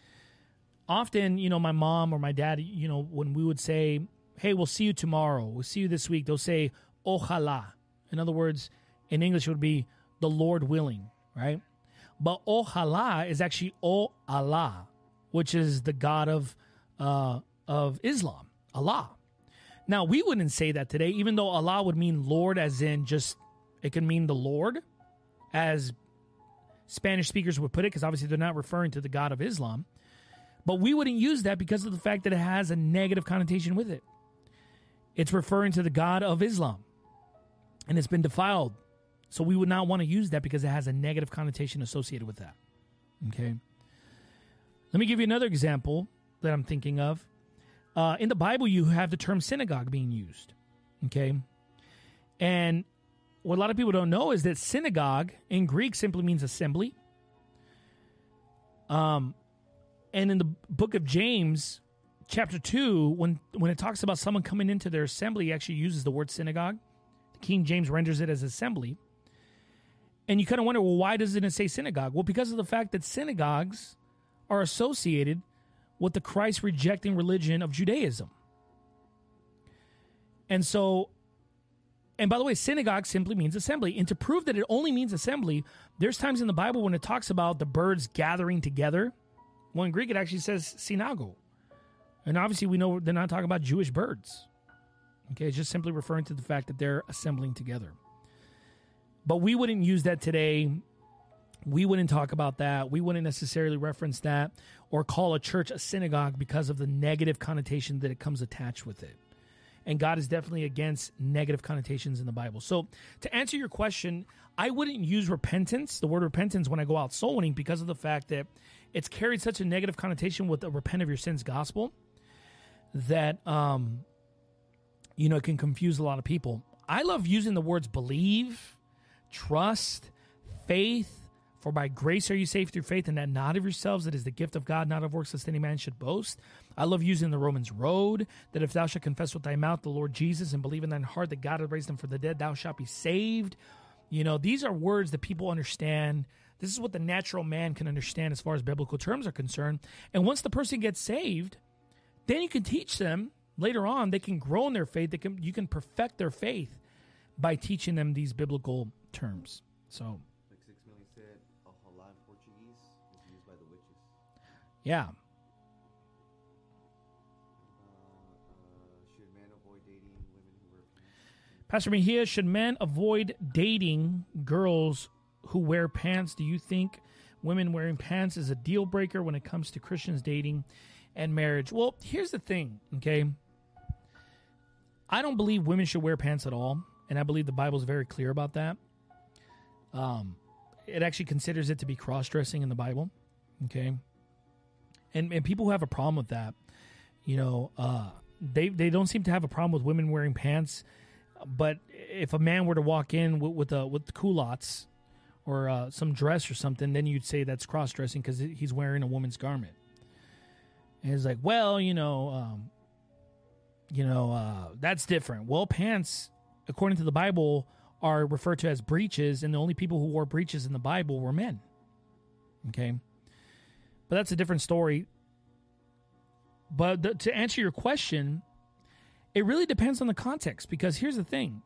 often, you know, my mom or my dad, you know, when we would say, hey, we'll see you tomorrow, we'll see you this week, they'll say, ojalá. In other words, in English, it would be the Lord willing, right? But ojalá is actually O Allah, which is the God of uh, of Islam, Allah. Now, we wouldn't say that today, even though Allah would mean Lord as in just, it can mean the Lord, as Spanish speakers would put it, because obviously they're not referring to the God of Islam. But we wouldn't use that because of the fact that it has a negative connotation with it. It's referring to the God of Islam, and it's been defiled. So we would not want to use that because it has a negative connotation associated with that. Okay? Let me give you another example that I'm thinking of. Uh, in the Bible, you have the term synagogue being used. Okay? And what a lot of people don't know is that synagogue in Greek simply means assembly. Um, and in the book of James, chapter two, when, when it talks about someone coming into their assembly, it actually uses the word synagogue. The King James renders it as assembly. And you kind of wonder, well, why doesn't it say synagogue? Well, because of the fact that synagogues are associated with the Christ-rejecting religion of Judaism. And so, and by the way, synagogue simply means assembly. And to prove that it only means assembly, there's times in the Bible when it talks about the birds gathering together. Well, in Greek, it actually says synago. And obviously, we know they're not talking about Jewish birds. Okay, it's just simply referring to the fact that they're assembling together. But we wouldn't use that today. We wouldn't talk about that. We wouldn't necessarily reference that or call a church a synagogue because of the negative connotation that it comes attached with it. And God is definitely against negative connotations in the Bible. So to answer your question, I wouldn't use repentance, the word repentance, when I go out soul winning because of the fact that it's carried such a negative connotation with the repent of your sins gospel that, um, you know, it can confuse a lot of people. I love using the words believe, trust, faith, for by grace are you saved through faith, and that not of yourselves, that is the gift of God, not of works, lest any man should boast. I love using the Romans road, that if thou shalt confess with thy mouth the Lord Jesus and believe in thine heart that God hath raised him from the dead, thou shalt be saved. You know, these are words that people understand. This is what the natural man can understand as far as biblical terms are concerned. And once the person gets saved, then you can teach them later on. They can grow in their faith. They can you can perfect their faith by teaching them these biblical terms. So, like Six Million said, a halal in Portuguese is used by the witches. Yeah. Uh, uh, should men avoid dating women who wear pants? Pastor Mejia, should men avoid dating girls who wear pants? Do you think women wearing pants is a deal breaker when it comes to Christians dating and marriage? Well, here's the thing, okay? I don't believe women should wear pants at all, and I believe the Bible is very clear about that. Um, it actually considers it to be cross-dressing in the Bible, okay? And and people who have a problem with that, you know, uh, they they don't seem to have a problem with women wearing pants. But if a man were to walk in with with, uh, with culottes or uh, some dress or something, then you'd say that's cross-dressing because he's wearing a woman's garment. And it's like, well, you know, um, you know, uh, that's different. Well, pants, according to the Bible, are referred to as breeches, and the only people who wore breeches in the Bible were men. Okay? But that's a different story. But the, to answer your question, it really depends on the context, because here's the thing.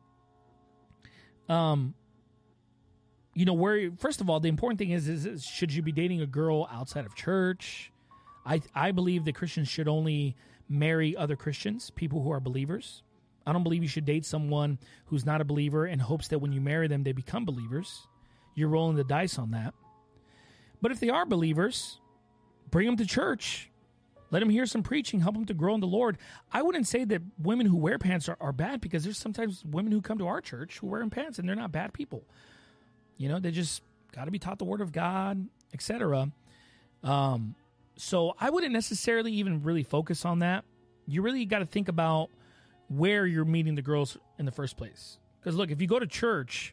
Um, you know, where, first of all, the important thing is, is, is should you be dating a girl outside of church? I I believe that Christians should only marry other Christians, people who are believers. I don't believe you should date someone who's not a believer in hopes that when you marry them, they become believers. You're rolling the dice on that. But if they are believers, bring them to church. Let them hear some preaching. Help them to grow in the Lord. I wouldn't say that women who wear pants are, are bad, because there's sometimes women who come to our church who wear pants, and they're not bad people. You know, they just got to be taught the Word of God, et cetera. Um, so I wouldn't necessarily even really focus on that. You really got to think about where you're meeting the girls in the first place. Because look, if you go to church,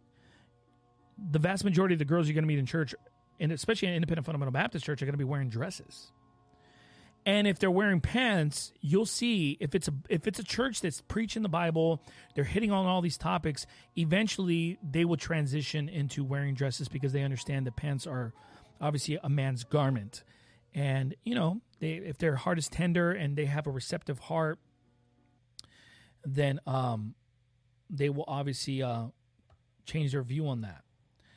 the vast majority of the girls you're going to meet in church, and especially in Independent Fundamental Baptist Church, are going to be wearing dresses. And if they're wearing pants, you'll see if it's a if it's a church that's preaching the Bible, they're hitting on all these topics, eventually they will transition into wearing dresses, because they understand that pants are obviously a man's garment. And, you know, they if their heart is tender and they have a receptive heart, then um, they will obviously uh, change their view on that.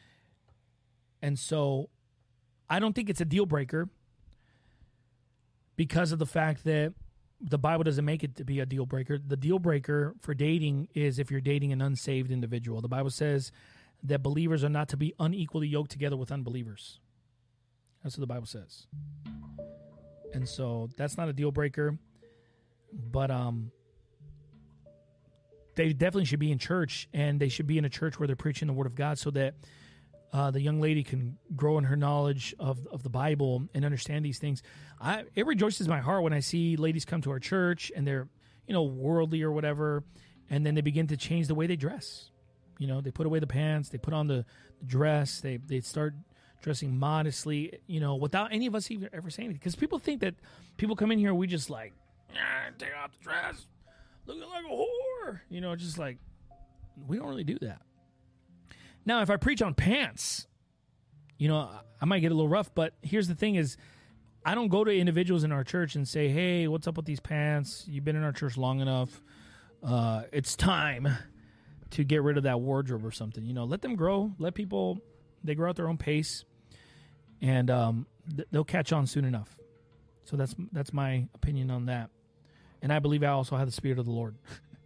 And so I don't think it's a deal breaker, because of the fact that the Bible doesn't make it to be a deal breaker. The deal breaker for dating is if you're dating an unsaved individual. The Bible says that believers are not to be unequally yoked together with unbelievers. That's what the Bible says. And so that's not a deal breaker. But um, they definitely should be in church, and they should be in a church where they're preaching the Word of God, so that Uh, the young lady can grow in her knowledge of, of the Bible and understand these things. I, it rejoices my heart when I see ladies come to our church and they're, you know, worldly or whatever, and then they begin to change the way they dress. You know, they put away the pants, they put on the, the dress, they they start dressing modestly, you know, without any of us even ever saying anything. Because people think that people come in here, we just like, ah, take off the dress, looking like a whore. You know, just like, we don't really do that. Now, if I preach on pants, you know, I might get a little rough, but here's the thing is, I don't go to individuals in our church and say, hey, what's up with these pants? You've been in our church long enough. Uh, it's time to get rid of that wardrobe or something. You know, let them grow. Let people, they grow at their own pace, and um, th- they'll catch on soon enough. So that's that's my opinion on that. And I believe I also have the Spirit of the Lord.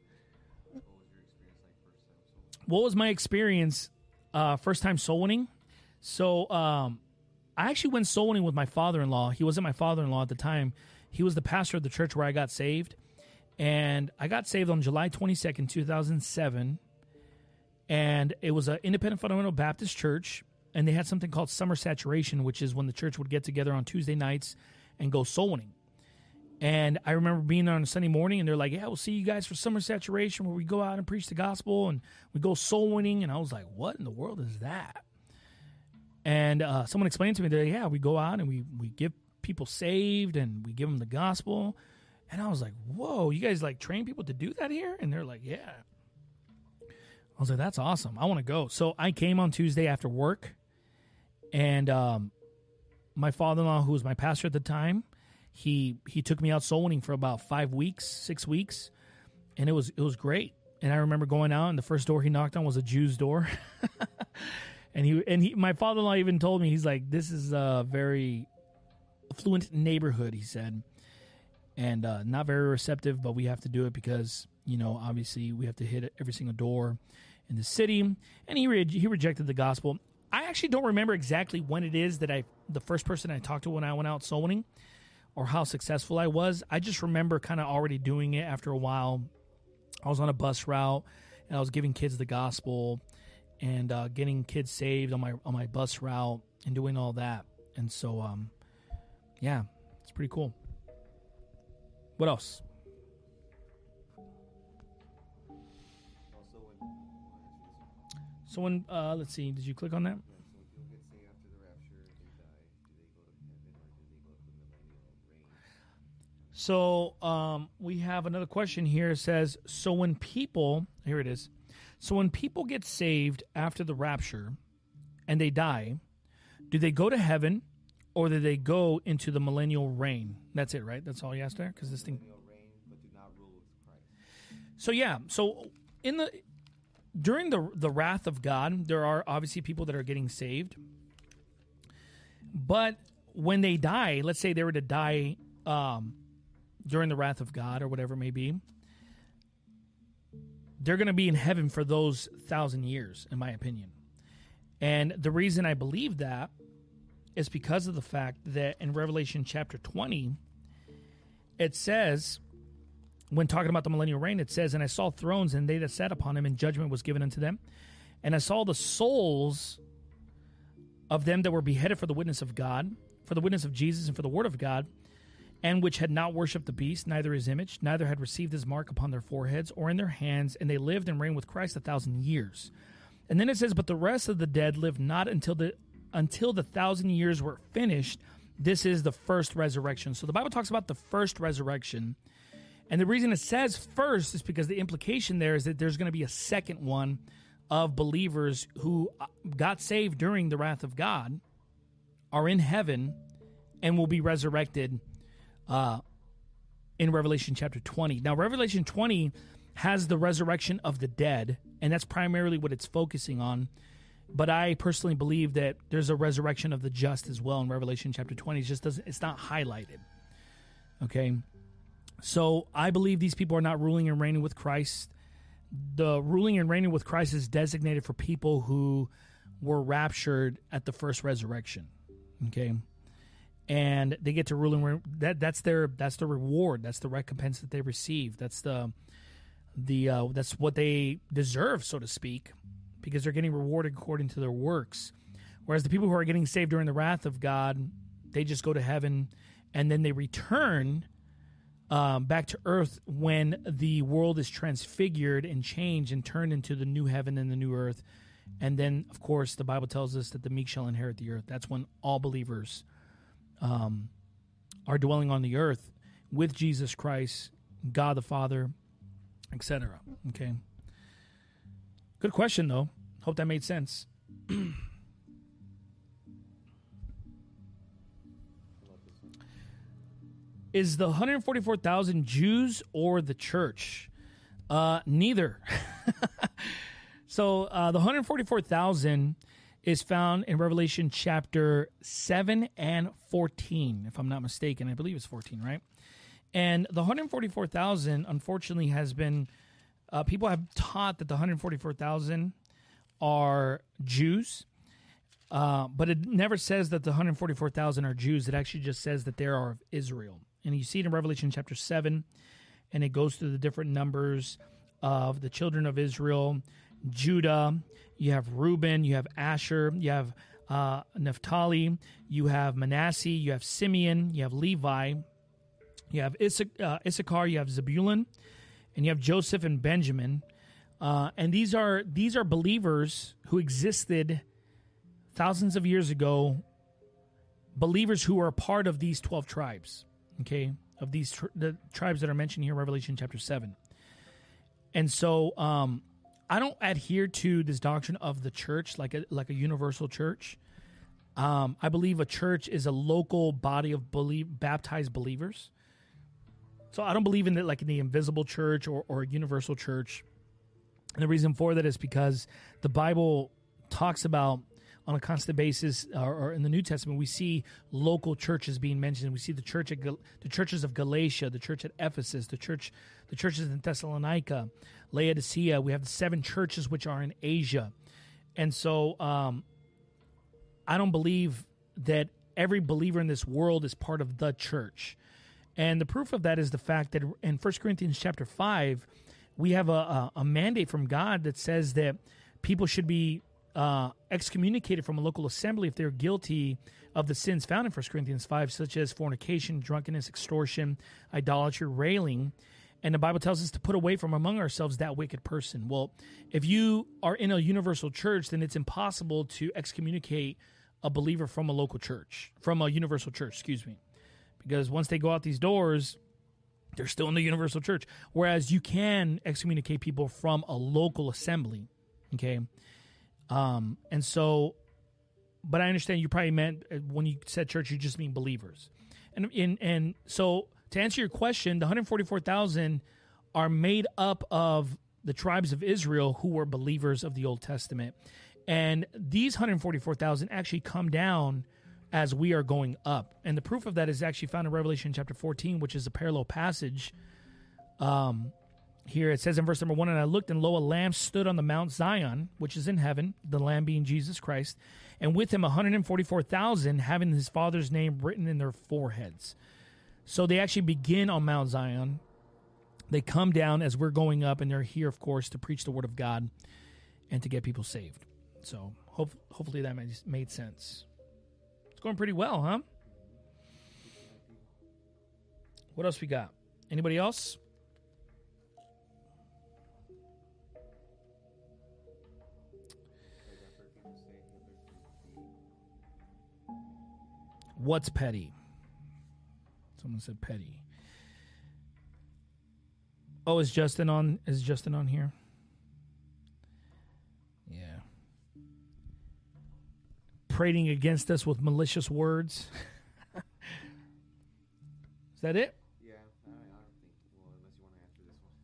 What was my experience uh, first time soul winning? So um, I actually went soul winning with my father-in-law. He wasn't my father-in-law at the time. He was the pastor of the church where I got saved. And I got saved on July twenty-second, two thousand seven. And it was an independent fundamental Baptist church. And they had something called Summer Saturation, which is when the church would get together on Tuesday nights and go soul winning. And I remember being there on a Sunday morning, and they're like, yeah, we'll see you guys for Summer Saturation, where we go out and preach the gospel, and we go soul winning. And I was like, what in the world is that? And uh, someone explained to me that, yeah, we go out and we, we get people saved, and we give them the gospel. And I was like, whoa, you guys, like, train people to do that here? And they're like, yeah. I was like, that's awesome. I want to go. So I came on Tuesday after work, and um, my father-in-law, who was my pastor at the time, He he took me out soul winning for about five weeks, six weeks, and it was it was great. And I remember going out, and the first door he knocked on was a Jew's door, and he and he my father-in-law even told me, he's like, this is a very affluent neighborhood, he said, and uh, not very receptive, but we have to do it because, you know, obviously we have to hit every single door in the city. And he re- he rejected the gospel. I actually don't remember exactly when it is that I the first person I talked to when I went out soul winning, or how successful I was. I just remember kind of already doing it after a while. I was on a bus route, and I was giving kids the gospel, and uh, getting kids saved on my on my bus route, and doing all that. And so, um, yeah, it's pretty cool. What else? So when, uh, let's see, did you click on that? So um, we have another question here. It says, so when people, here it is. So when people get saved after the rapture and they die, do they go to heaven, or do they go into the millennial reign? That's it, right? That's all you asked there? Because this thing. So yeah, so in the during the the wrath of God, there are obviously people that are getting saved. But when they die, let's say they were to die um, during the wrath of God or whatever it may be, they're going to be in heaven for those thousand years, in my opinion. And the reason I believe that is because of the fact that in Revelation chapter twenty, it says, when talking about the millennial reign, it says, and I saw thrones, and they that sat upon them, and judgment was given unto them. And I saw the souls of them that were beheaded for the witness of God, for the witness of Jesus, and for the word of God, and which had not worshipped the beast, neither his image, neither had received his mark upon their foreheads or in their hands, and they lived and reigned with Christ a thousand years. And then it says, but the rest of the dead lived not until the until the thousand years were finished. This is the first resurrection. So the Bible talks about the first resurrection. And the reason it says first is because the implication there is that there's going to be a second one of believers who got saved during the wrath of God, are in heaven, and will be resurrected uh, in Revelation chapter twenty. Now, Revelation twenty has the resurrection of the dead, and that's primarily what it's focusing on. But I personally believe that there's a resurrection of the just as well in Revelation chapter twenty. It just doesn't, it's not highlighted. Okay? So I believe these people are not ruling and reigning with Christ. The ruling and reigning with Christ is designated for people who were raptured at the first resurrection. Okay? And they get to rule and reign. That, that's their that's the reward. That's the recompense that they receive. That's the the uh, that's what they deserve, so to speak, because they're getting rewarded according to their works. Whereas the people who are getting saved during the wrath of God, they just go to heaven, and then they return um, back to earth when the world is transfigured and changed and turned into the new heaven and the new earth. And then, of course, the Bible tells us that the meek shall inherit the earth. That's when all believers um, are dwelling on the earth with Jesus Christ, God the Father, et cetera. Okay. Good question, though. Hope that made sense. Is the one hundred forty-four thousand Jews or the church? Uh, neither. So uh, the one hundred forty-four thousand is found in Revelation chapter seven and fourteen, if I'm not mistaken. I believe it's fourteen, right? And the one hundred forty-four thousand, unfortunately, has been, uh, people have taught that the one hundred forty-four thousand are Jews. Uh, but it never says that the one hundred forty-four thousand are Jews. It actually just says that they are of Israel. And you see it in Revelation chapter seven, and it goes through the different numbers of the children of Israel, Judah, you have Reuben, you have Asher, you have uh, Naphtali, you have Manasseh, you have Simeon, you have Levi, you have Issa- uh, Issachar, you have Zebulun, and you have Joseph and Benjamin. Uh, and these are these are believers who existed thousands of years ago, believers who are a part of these twelve tribes. Okay, of these tr- the tribes that are mentioned here in Revelation chapter seven. And so um, I don't adhere to this doctrine of the church like a like a universal church. Um, I believe a church is a local body of believe, baptized believers. So I don't believe in the, like in the invisible church or, or a universal church. And the reason for that is because the Bible talks about on a constant basis, or, or in the New Testament, we see local churches being mentioned. We see the church at Gal- the churches of Galatia, the church at Ephesus, the church, the churches in Thessalonica, Laodicea. We have the seven churches which are in Asia, and so um, I don't believe that every believer in this world is part of the church. And the proof of that is the fact that in First Corinthians chapter five, we have a, a, a mandate from God that says that people should be Uh, excommunicated from a local assembly if they're guilty of the sins found in First Corinthians five, such as fornication, drunkenness, extortion, idolatry, railing. And the Bible tells us to put away from among ourselves that wicked person. Well, if you are in a universal church, then it's impossible to excommunicate a believer from a local church, from a universal church, excuse me. Because once they go out these doors, they're still in the universal church. Whereas you can excommunicate people from a local assembly, okay? Um, and so, but I understand you probably meant when you said church, you just mean believers. And, and, and so to answer your question, the one hundred forty-four thousand are made up of the tribes of Israel who were believers of the Old Testament. And these one hundred forty-four thousand actually come down as we are going up. And the proof of that is actually found in Revelation chapter fourteen, which is a parallel passage. Um, Here it says in verse number one, and I looked, and lo, a lamb stood on the Mount Zion, which is in heaven, the lamb being Jesus Christ, and with him one hundred forty-four thousand, having his Father's name written in their foreheads. So they actually begin on Mount Zion. They come down as we're going up, and they're here, of course, to preach the word of God and to get people saved. So hope, hopefully that made, made sense. It's going pretty well, huh? What else we got? Anybody else? What's petty? Someone said petty. Oh, is Justin on? Is Justin on here? Yeah. Prating against us with malicious words. Is that it? Yeah, I, I don't think. Well, unless you want to answer this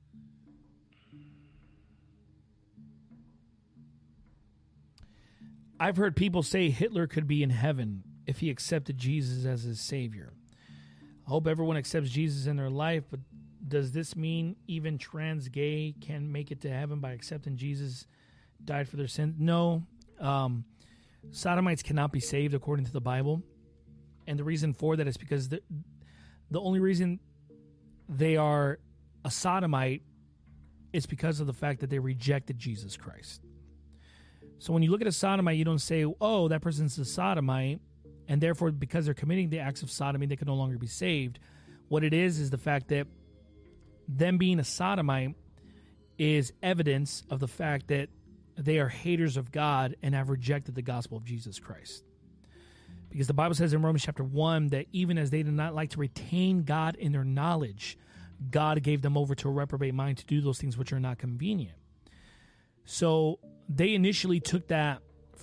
one. I've heard people say Hitler could be in heaven if he accepted Jesus as his savior. I hope everyone accepts Jesus in their life, but does this mean even trans gay can make it to heaven by accepting Jesus died for their sins? No. Um, sodomites cannot be saved according to the Bible. And the reason for that is because the, the only reason they are a sodomite is because of the fact that they rejected Jesus Christ. So when you look at a sodomite, you don't say, oh, that person's a sodomite, and therefore, because they're committing the acts of sodomy, they can no longer be saved. What it is is the fact that them being a sodomite is evidence of the fact that they are haters of God and have rejected the gospel of Jesus Christ. Because the Bible says in Romans chapter one that even as they did not like to retain God in their knowledge, God gave them over to a reprobate mind to do those things which are not convenient. So they initially took that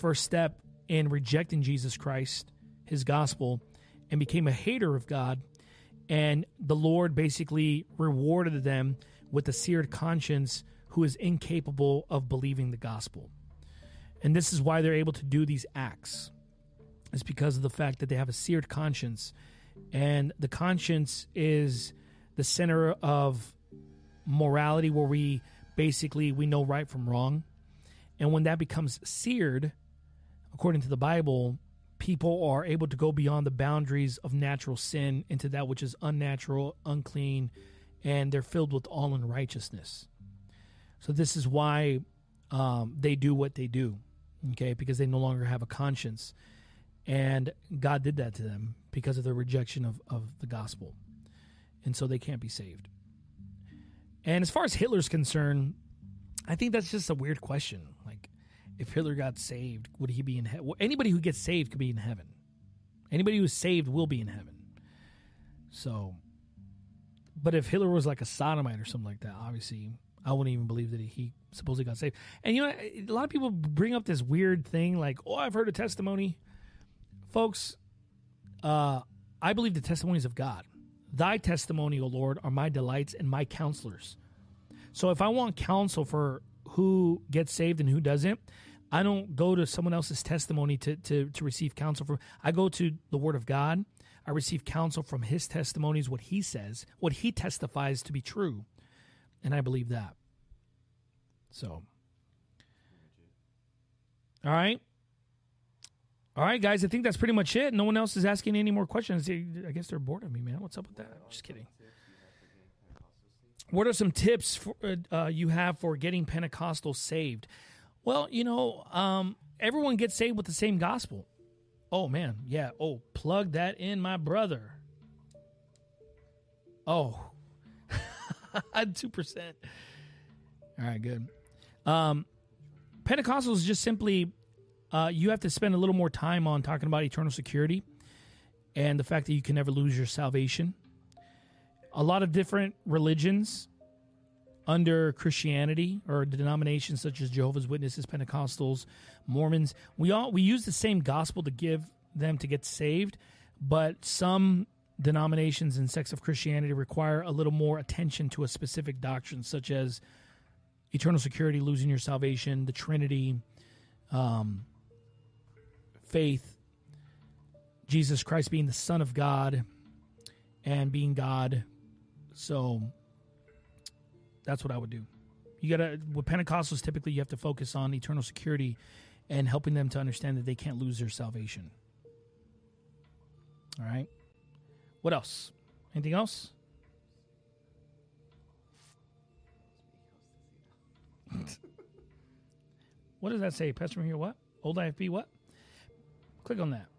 first step in rejecting Jesus Christ, his gospel, and became a hater of God. And the Lord basically rewarded them with a seared conscience who is incapable of believing the gospel. And this is why they're able to do these acts. It's because of the fact that they have a seared conscience. And the conscience is the center of morality, where we basically, we know right from wrong. And when that becomes seared, according to the Bible, people are able to go beyond the boundaries of natural sin into that which is unnatural, unclean, and they're filled with all unrighteousness. So this is why um, they do what they do, okay, because they no longer have a conscience. And God did that to them because of their rejection of, of the gospel. And so they can't be saved. And as far as Hitler's concerned, I think that's just a weird question. Like, if Hitler got saved, would he be in heaven? Well, anybody who gets saved could be in heaven. Anybody who's saved will be in heaven. So, but if Hitler was like a sodomite or something like that, obviously, I wouldn't even believe that he supposedly got saved. And, you know, a lot of people bring up this weird thing like, oh, I've heard a testimony. Folks, uh, I believe the testimonies of God. Thy testimony, O Lord, are my delights and my counselors. So if I want counsel for who gets saved and who doesn't, I don't go to someone else's testimony to, to, to receive counsel from. I go to the Word of God. I receive counsel from his testimonies, what he says, what he testifies to be true. And I believe that. So. All right. All right, guys, I think that's pretty much it. No one else is asking any more questions. I guess they're bored of me, man. What's up with that? Just kidding. What are some tips for, uh, you have for getting Pentecostals saved? Well, you know, um, everyone gets saved with the same gospel. Oh, man. Yeah. Oh, plug that in, my brother. Oh, two percent. All right, good. Um, Pentecostals is just simply... Uh, you have to spend a little more time on talking about eternal security and the fact that you can never lose your salvation. A lot of different religions under Christianity or denominations such as Jehovah's Witnesses, Pentecostals, Mormons, we all we use the same gospel to give them to get saved, but some denominations and sects of Christianity require a little more attention to a specific doctrine, such as eternal security, losing your salvation, the Trinity, um, faith, Jesus Christ being the Son of God and being God. So that's what I would do. You gotta, with Pentecostals, typically you have to focus on eternal security and helping them to understand that they can't lose their salvation. All right. What else? Anything else? What does that say? Pastor here, what? Old I F B, what? Click on that.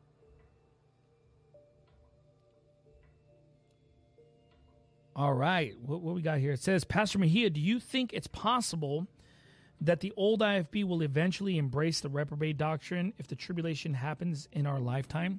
All right. What, what we got here? It says, Pastor Mejia, do you think it's possible that the old I F B will eventually embrace the reprobate doctrine if the tribulation happens in our lifetime?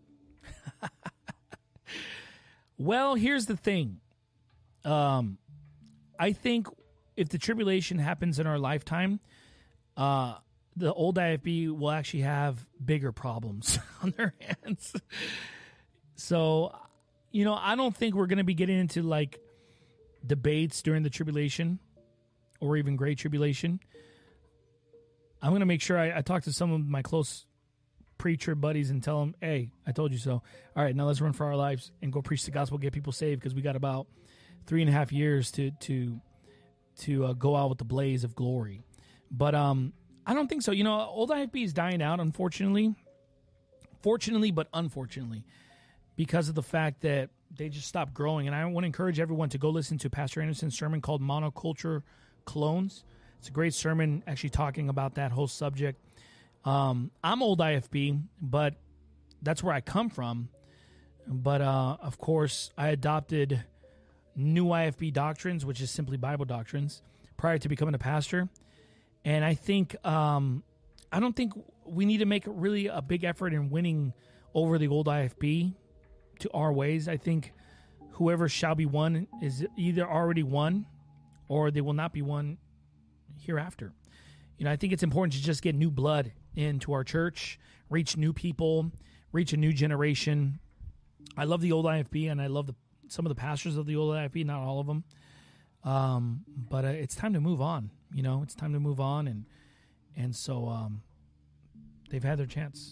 Well, here's the thing. Um, I think if the tribulation happens in our lifetime, uh, the old I F B will actually have bigger problems on their hands. So, you know, I don't think we're going to be getting into like debates during the tribulation or even great tribulation. I'm going to make sure I, I talk to some of my close preacher buddies and tell them, hey, I told you so. All right, now let's run for our lives and go preach the gospel, get people saved, because we got about three and a half years to to to uh, go out with the blaze of glory. But um, I don't think so. You know, old I F B is dying out, unfortunately. Fortunately, but unfortunately, because of the fact that they just stopped growing. And I want to encourage everyone to go listen to Pastor Anderson's sermon called Monoculture Clones. It's a great sermon actually talking about that whole subject. Um, I'm old I F B, but that's where I come from. But, uh, of course, I adopted new I F B doctrines, which is simply Bible doctrines, prior to becoming a pastor. And I think, um, I don't think we need to make really a big effort in winning over the old I F B to our ways. I think whoever shall be won is either already won or they will not be won hereafter. You know, I think it's important to just get new blood into our church, reach new people, reach a new generation. I love the old I F B, and I love the, some of the pastors of the old I F B, not all of them. Um, but uh, it's time to move on. You know, it's time to move on, and and so um, they've had their chance.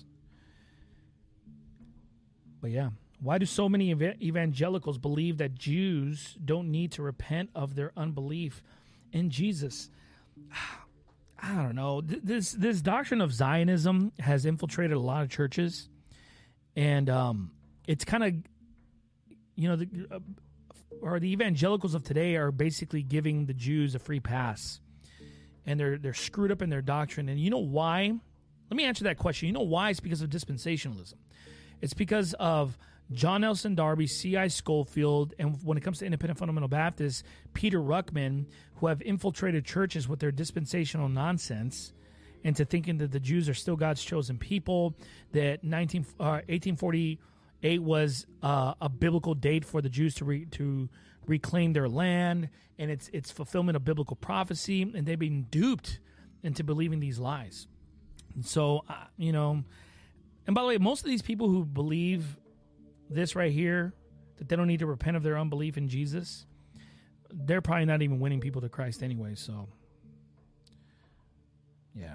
But yeah, why do so many ev- evangelicals believe that Jews don't need to repent of their unbelief in Jesus? I don't know. This this doctrine of Zionism has infiltrated a lot of churches, and um, it's kind of, you know, the, uh, or the evangelicals of today are basically giving the Jews a free pass, and they're they're screwed up in their doctrine. And you know why? Let me answer that question. You know why? It's because of dispensationalism. It's because of John Nelson Darby, C I Schofield, and when it comes to Independent Fundamental Baptists, Peter Ruckman, who have infiltrated churches with their dispensational nonsense into thinking that the Jews are still God's chosen people, that nineteen, uh, eighteen forty-eight was uh, a biblical date for the Jews to re, to reclaim their land, and it's it's fulfillment of biblical prophecy, and they've been duped into believing these lies. And so, uh, you know, and by the way, most of these people who believe this right here, that they don't need to repent of their unbelief in Jesus, they're probably not even winning people to Christ anyway. So, yeah.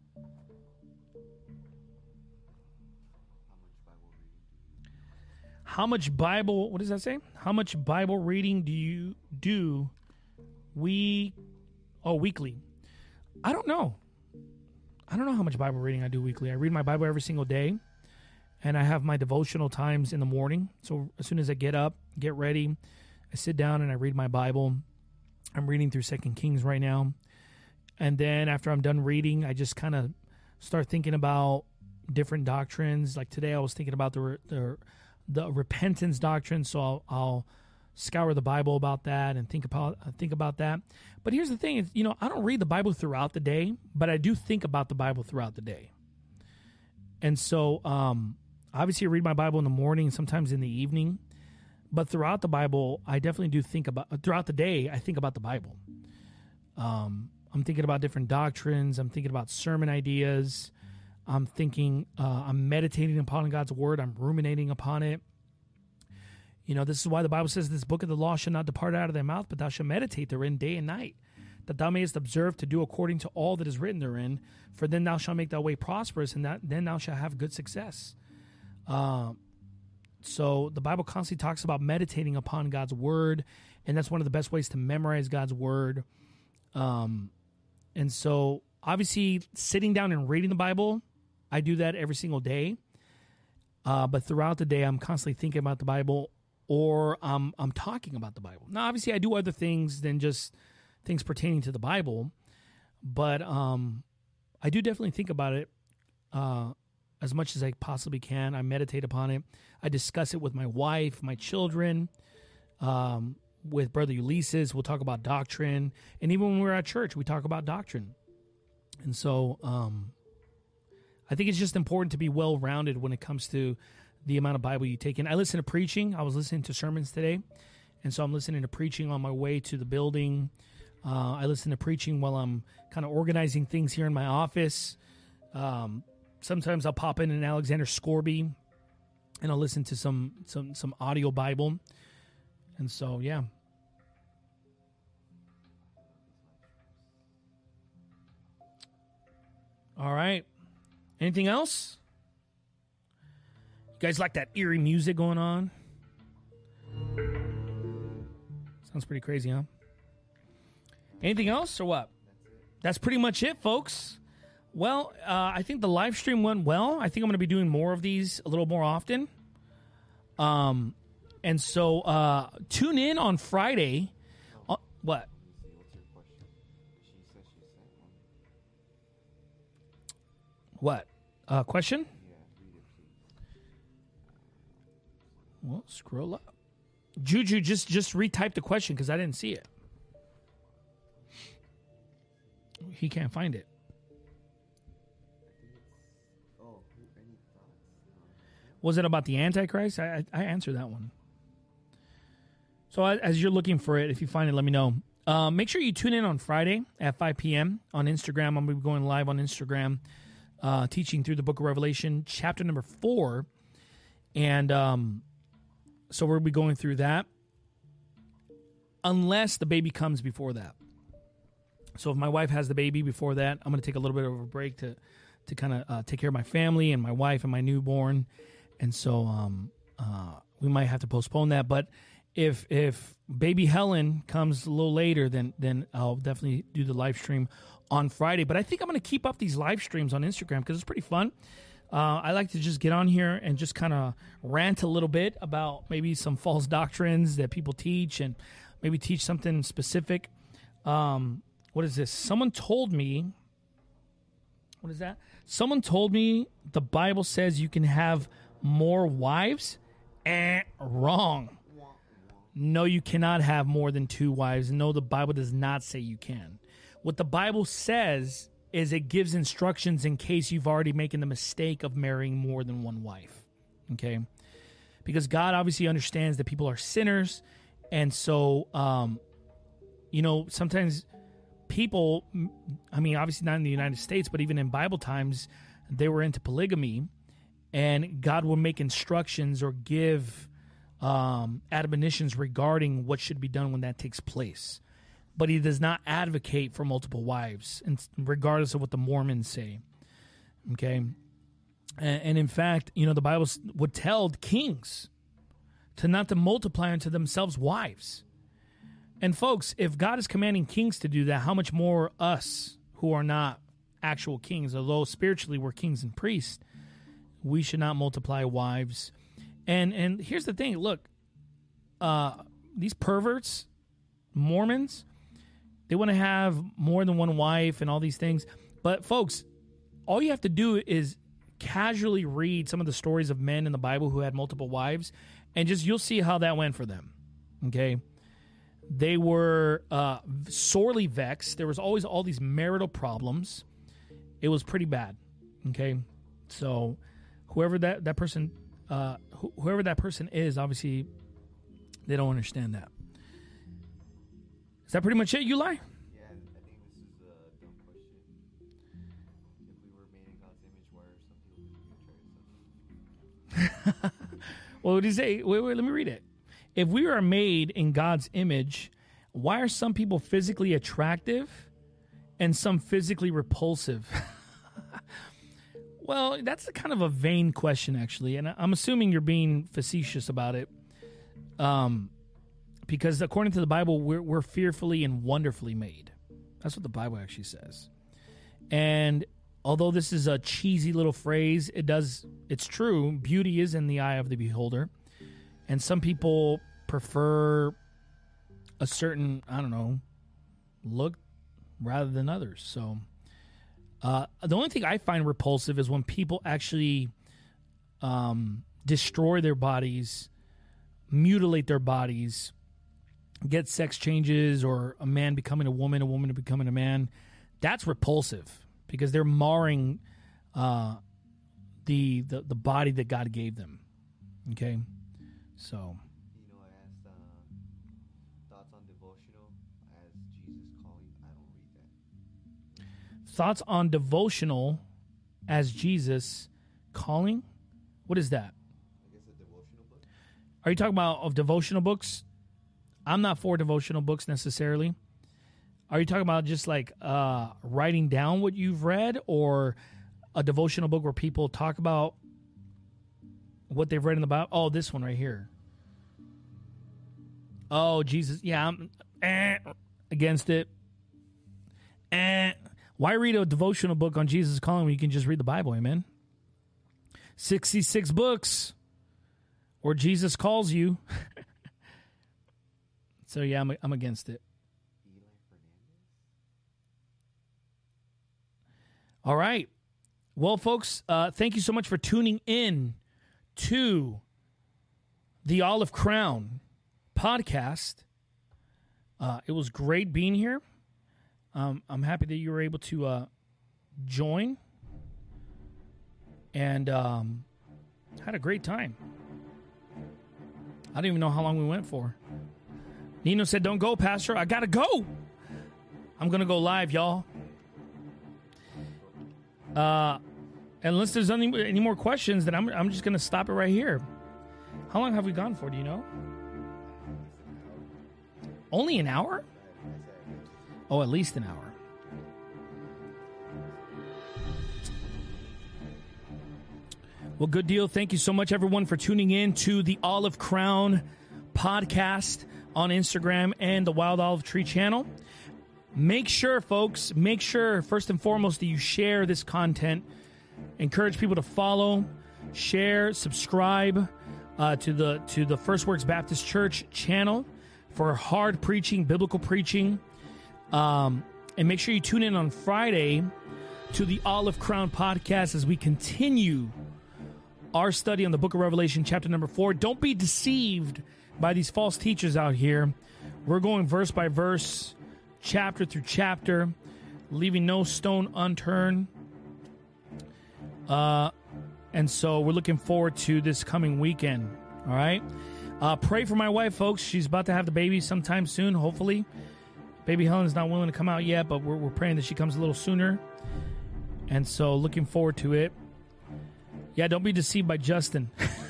How much Bible, what does that say? How much Bible reading do you do we, oh, weekly? I don't know. I don't know how much Bible reading I do weekly. I read my Bible every single day, and I have my devotional times in the morning. So as soon as I get up, get ready, I sit down and I read my Bible. I'm reading through Second Kings right now. And then after I'm done reading, I just kind of start thinking about different doctrines. Like today I was thinking about the the, the repentance doctrine, so I'll, I'll scour the Bible about that and think about think about that. But here's the thing, is, you know, I don't read the Bible throughout the day, but I do think about the Bible throughout the day. And so um, obviously I read my Bible in the morning, sometimes in the evening. But throughout the Bible, I definitely do think about, throughout the day, I think about the Bible. Um, I'm thinking about different doctrines. I'm thinking about sermon ideas. I'm thinking, uh, I'm meditating upon God's word. I'm ruminating upon it. You know, this is why the Bible says this book of the law shall not depart out of thy mouth, but thou shalt meditate therein day and night, that thou mayest observe to do according to all that is written therein. For then thou shalt make thy way prosperous, and that then thou shalt have good success. Uh, so the Bible constantly talks about meditating upon God's word, and that's one of the best ways to memorize God's word. Um, and so obviously sitting down and reading the Bible, I do that every single day. Uh, but throughout the day, I'm constantly thinking about the Bible, or um, I'm talking about the Bible. Now, obviously, I do other things than just things pertaining to the Bible, but um, I do definitely think about it uh, as much as I possibly can. I meditate upon it. I discuss it with my wife, my children, um, with Brother Ulysses. We'll talk about doctrine. And even when we're at church, we talk about doctrine. And so um, I think it's just important to be well-rounded when it comes to the amount of Bible you take in. I listen to preaching. I was listening to sermons today, and so I'm listening to preaching on my way to the building. Uh, I listen to preaching while I'm kind of organizing things here in my office. Um, sometimes I'll pop in an Alexander Scorby, and I'll listen to some some some audio Bible. And so, yeah. All right. Anything else? You guys like that eerie music going on? Sounds pretty crazy, huh? Anything else or what? That's pretty much it, folks. Well, uh, I think the live stream went well. I think I'm going to be doing more of these a little more often. Um, and so uh, tune in on Friday. Uh, what? What? Uh, question? Well, scroll up. Juju, just just retype the question because I didn't see it. He can't find it. Was it about the Antichrist? I, I, I answered that one. So as you're looking for it, if you find it, let me know. Uh, make sure you tune in on Friday at five p.m. on Instagram. I'm going to be going live on Instagram. uh, teaching through the book of Revelation, chapter number four. And um, so we'll be going through that unless the baby comes before that. So if my wife has the baby before that, I'm going to take a little bit of a break to, to kind of uh, take care of my family and my wife and my newborn. And so um, uh, we might have to postpone that. But if if baby Helen comes a little later, then then I'll definitely do the live stream on Friday. But I think I'm going to keep up these live streams on Instagram because it's pretty fun. Uh, I like to just get on here and just kind of rant a little bit about maybe some false doctrines that people teach and maybe teach something specific. Um, what is this? Someone told me, what is that? Someone told me the Bible says you can have more wives. Eh, wrong. No, you cannot have more than two wives. No, the Bible does not say you can. What the Bible says is it gives instructions in case you've already making the mistake of marrying more than one wife. Okay? Because God obviously understands that people are sinners. And so, um, you know, sometimes people, I mean, obviously not in the United States, but even in Bible times, they were into polygamy. And God will make instructions or give um, admonitions regarding what should be done when that takes place. But he does not advocate for multiple wives, and regardless of what the Mormons say. Okay? And, and in fact, you know, the Bible would tell kings to not to multiply unto themselves wives. And folks, if God is commanding kings to do that, how much more us who are not actual kings, although spiritually we're kings and priests, we should not multiply wives. And and here's the thing. Look, uh, these perverts, Mormons, they want to have more than one wife and all these things. But, folks, all you have to do is casually read some of the stories of men in the Bible who had multiple wives, and just you'll see how that went for them. Okay? They were uh, sorely vexed. There was always all these marital problems. It was pretty bad. Okay? So whoever that, that person... Uh, wh- whoever that person is, obviously, they don't understand that. Is that pretty much it, Eli? Yeah, I think this is a dumb question. If we were made in God's image, why are some people being attracted? Well, what did he say? Wait, wait, let me read it. If we are made in God's image, why are some people physically attractive and some physically repulsive? Well, that's a kind of a vain question, actually, and I'm assuming you're being facetious about it, um, because according to the Bible, we're, we're fearfully and wonderfully made. That's what the Bible actually says. And although this is a cheesy little phrase, it does it's true. Beauty is in the eye of the beholder, and some people prefer a certain, I don't know, look rather than others. So. Uh, the only thing I find repulsive is when people actually um, destroy their bodies, mutilate their bodies, get sex changes, or a man becoming a woman, a woman becoming a man. That's repulsive because they're marring uh, the, the the body that God gave them. Okay, so. You know, I asked uh, thoughts on devotional as Jesus calling. I don't read that. Thoughts on devotional as Jesus calling? What is that? I guess a devotional book. Are you talking about of devotional books? I'm not for devotional books necessarily. Are you talking about just like uh, writing down what you've read, or a devotional book where people talk about what they've read in the Bible? Oh, this one right here. Oh, Jesus. Yeah, I'm eh, against it. Eh. Why read a devotional book on Jesus calling when you can just read the Bible, amen? sixty-six books where Jesus calls you. So, yeah, I'm, I'm against it. Eli Fernandez. All right. Well, folks, uh, thank you so much for tuning in to the Olive Crown podcast. Uh, it was great being here. Um, I'm happy that you were able to uh, join, and um, had a great time. I don't even know how long we went for. Nino said, "Don't go, Pastor. I got to go. I'm going to go live, y'all." Uh, unless there's any, any more questions, then I'm, I'm just going to stop it right here. How long have we gone for? Do you know? Only an hour? Oh, at least an hour. Well, good deal. Thank you so much, everyone, for tuning in to the Olive Crown podcast on Instagram and the Wild Olive Tree channel. Make sure, folks, make sure, first and foremost, that you share this content. Encourage people to follow, share, subscribe uh, to the to the First Works Baptist Church channel for hard preaching, biblical preaching. Um, and make sure you tune in on Friday to the Olive Crown podcast as we continue our study on the book of Revelation, chapter number four. Don't be deceived by these false teachers out here. We're going verse by verse, chapter through chapter, leaving no stone unturned. Uh, and so we're looking forward to this coming weekend. All right. Uh, pray for my wife, folks. She's about to have the baby sometime soon, hopefully. Baby Helen's not willing to come out yet, but we're, we're praying that she comes a little sooner. And so looking forward to it. Yeah, don't be deceived by Justin.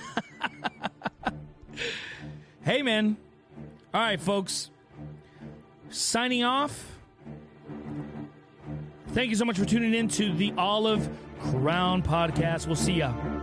Hey, man. All right, folks. Signing off. Thank you so much for tuning in to the Olive Crown podcast. We'll see ya.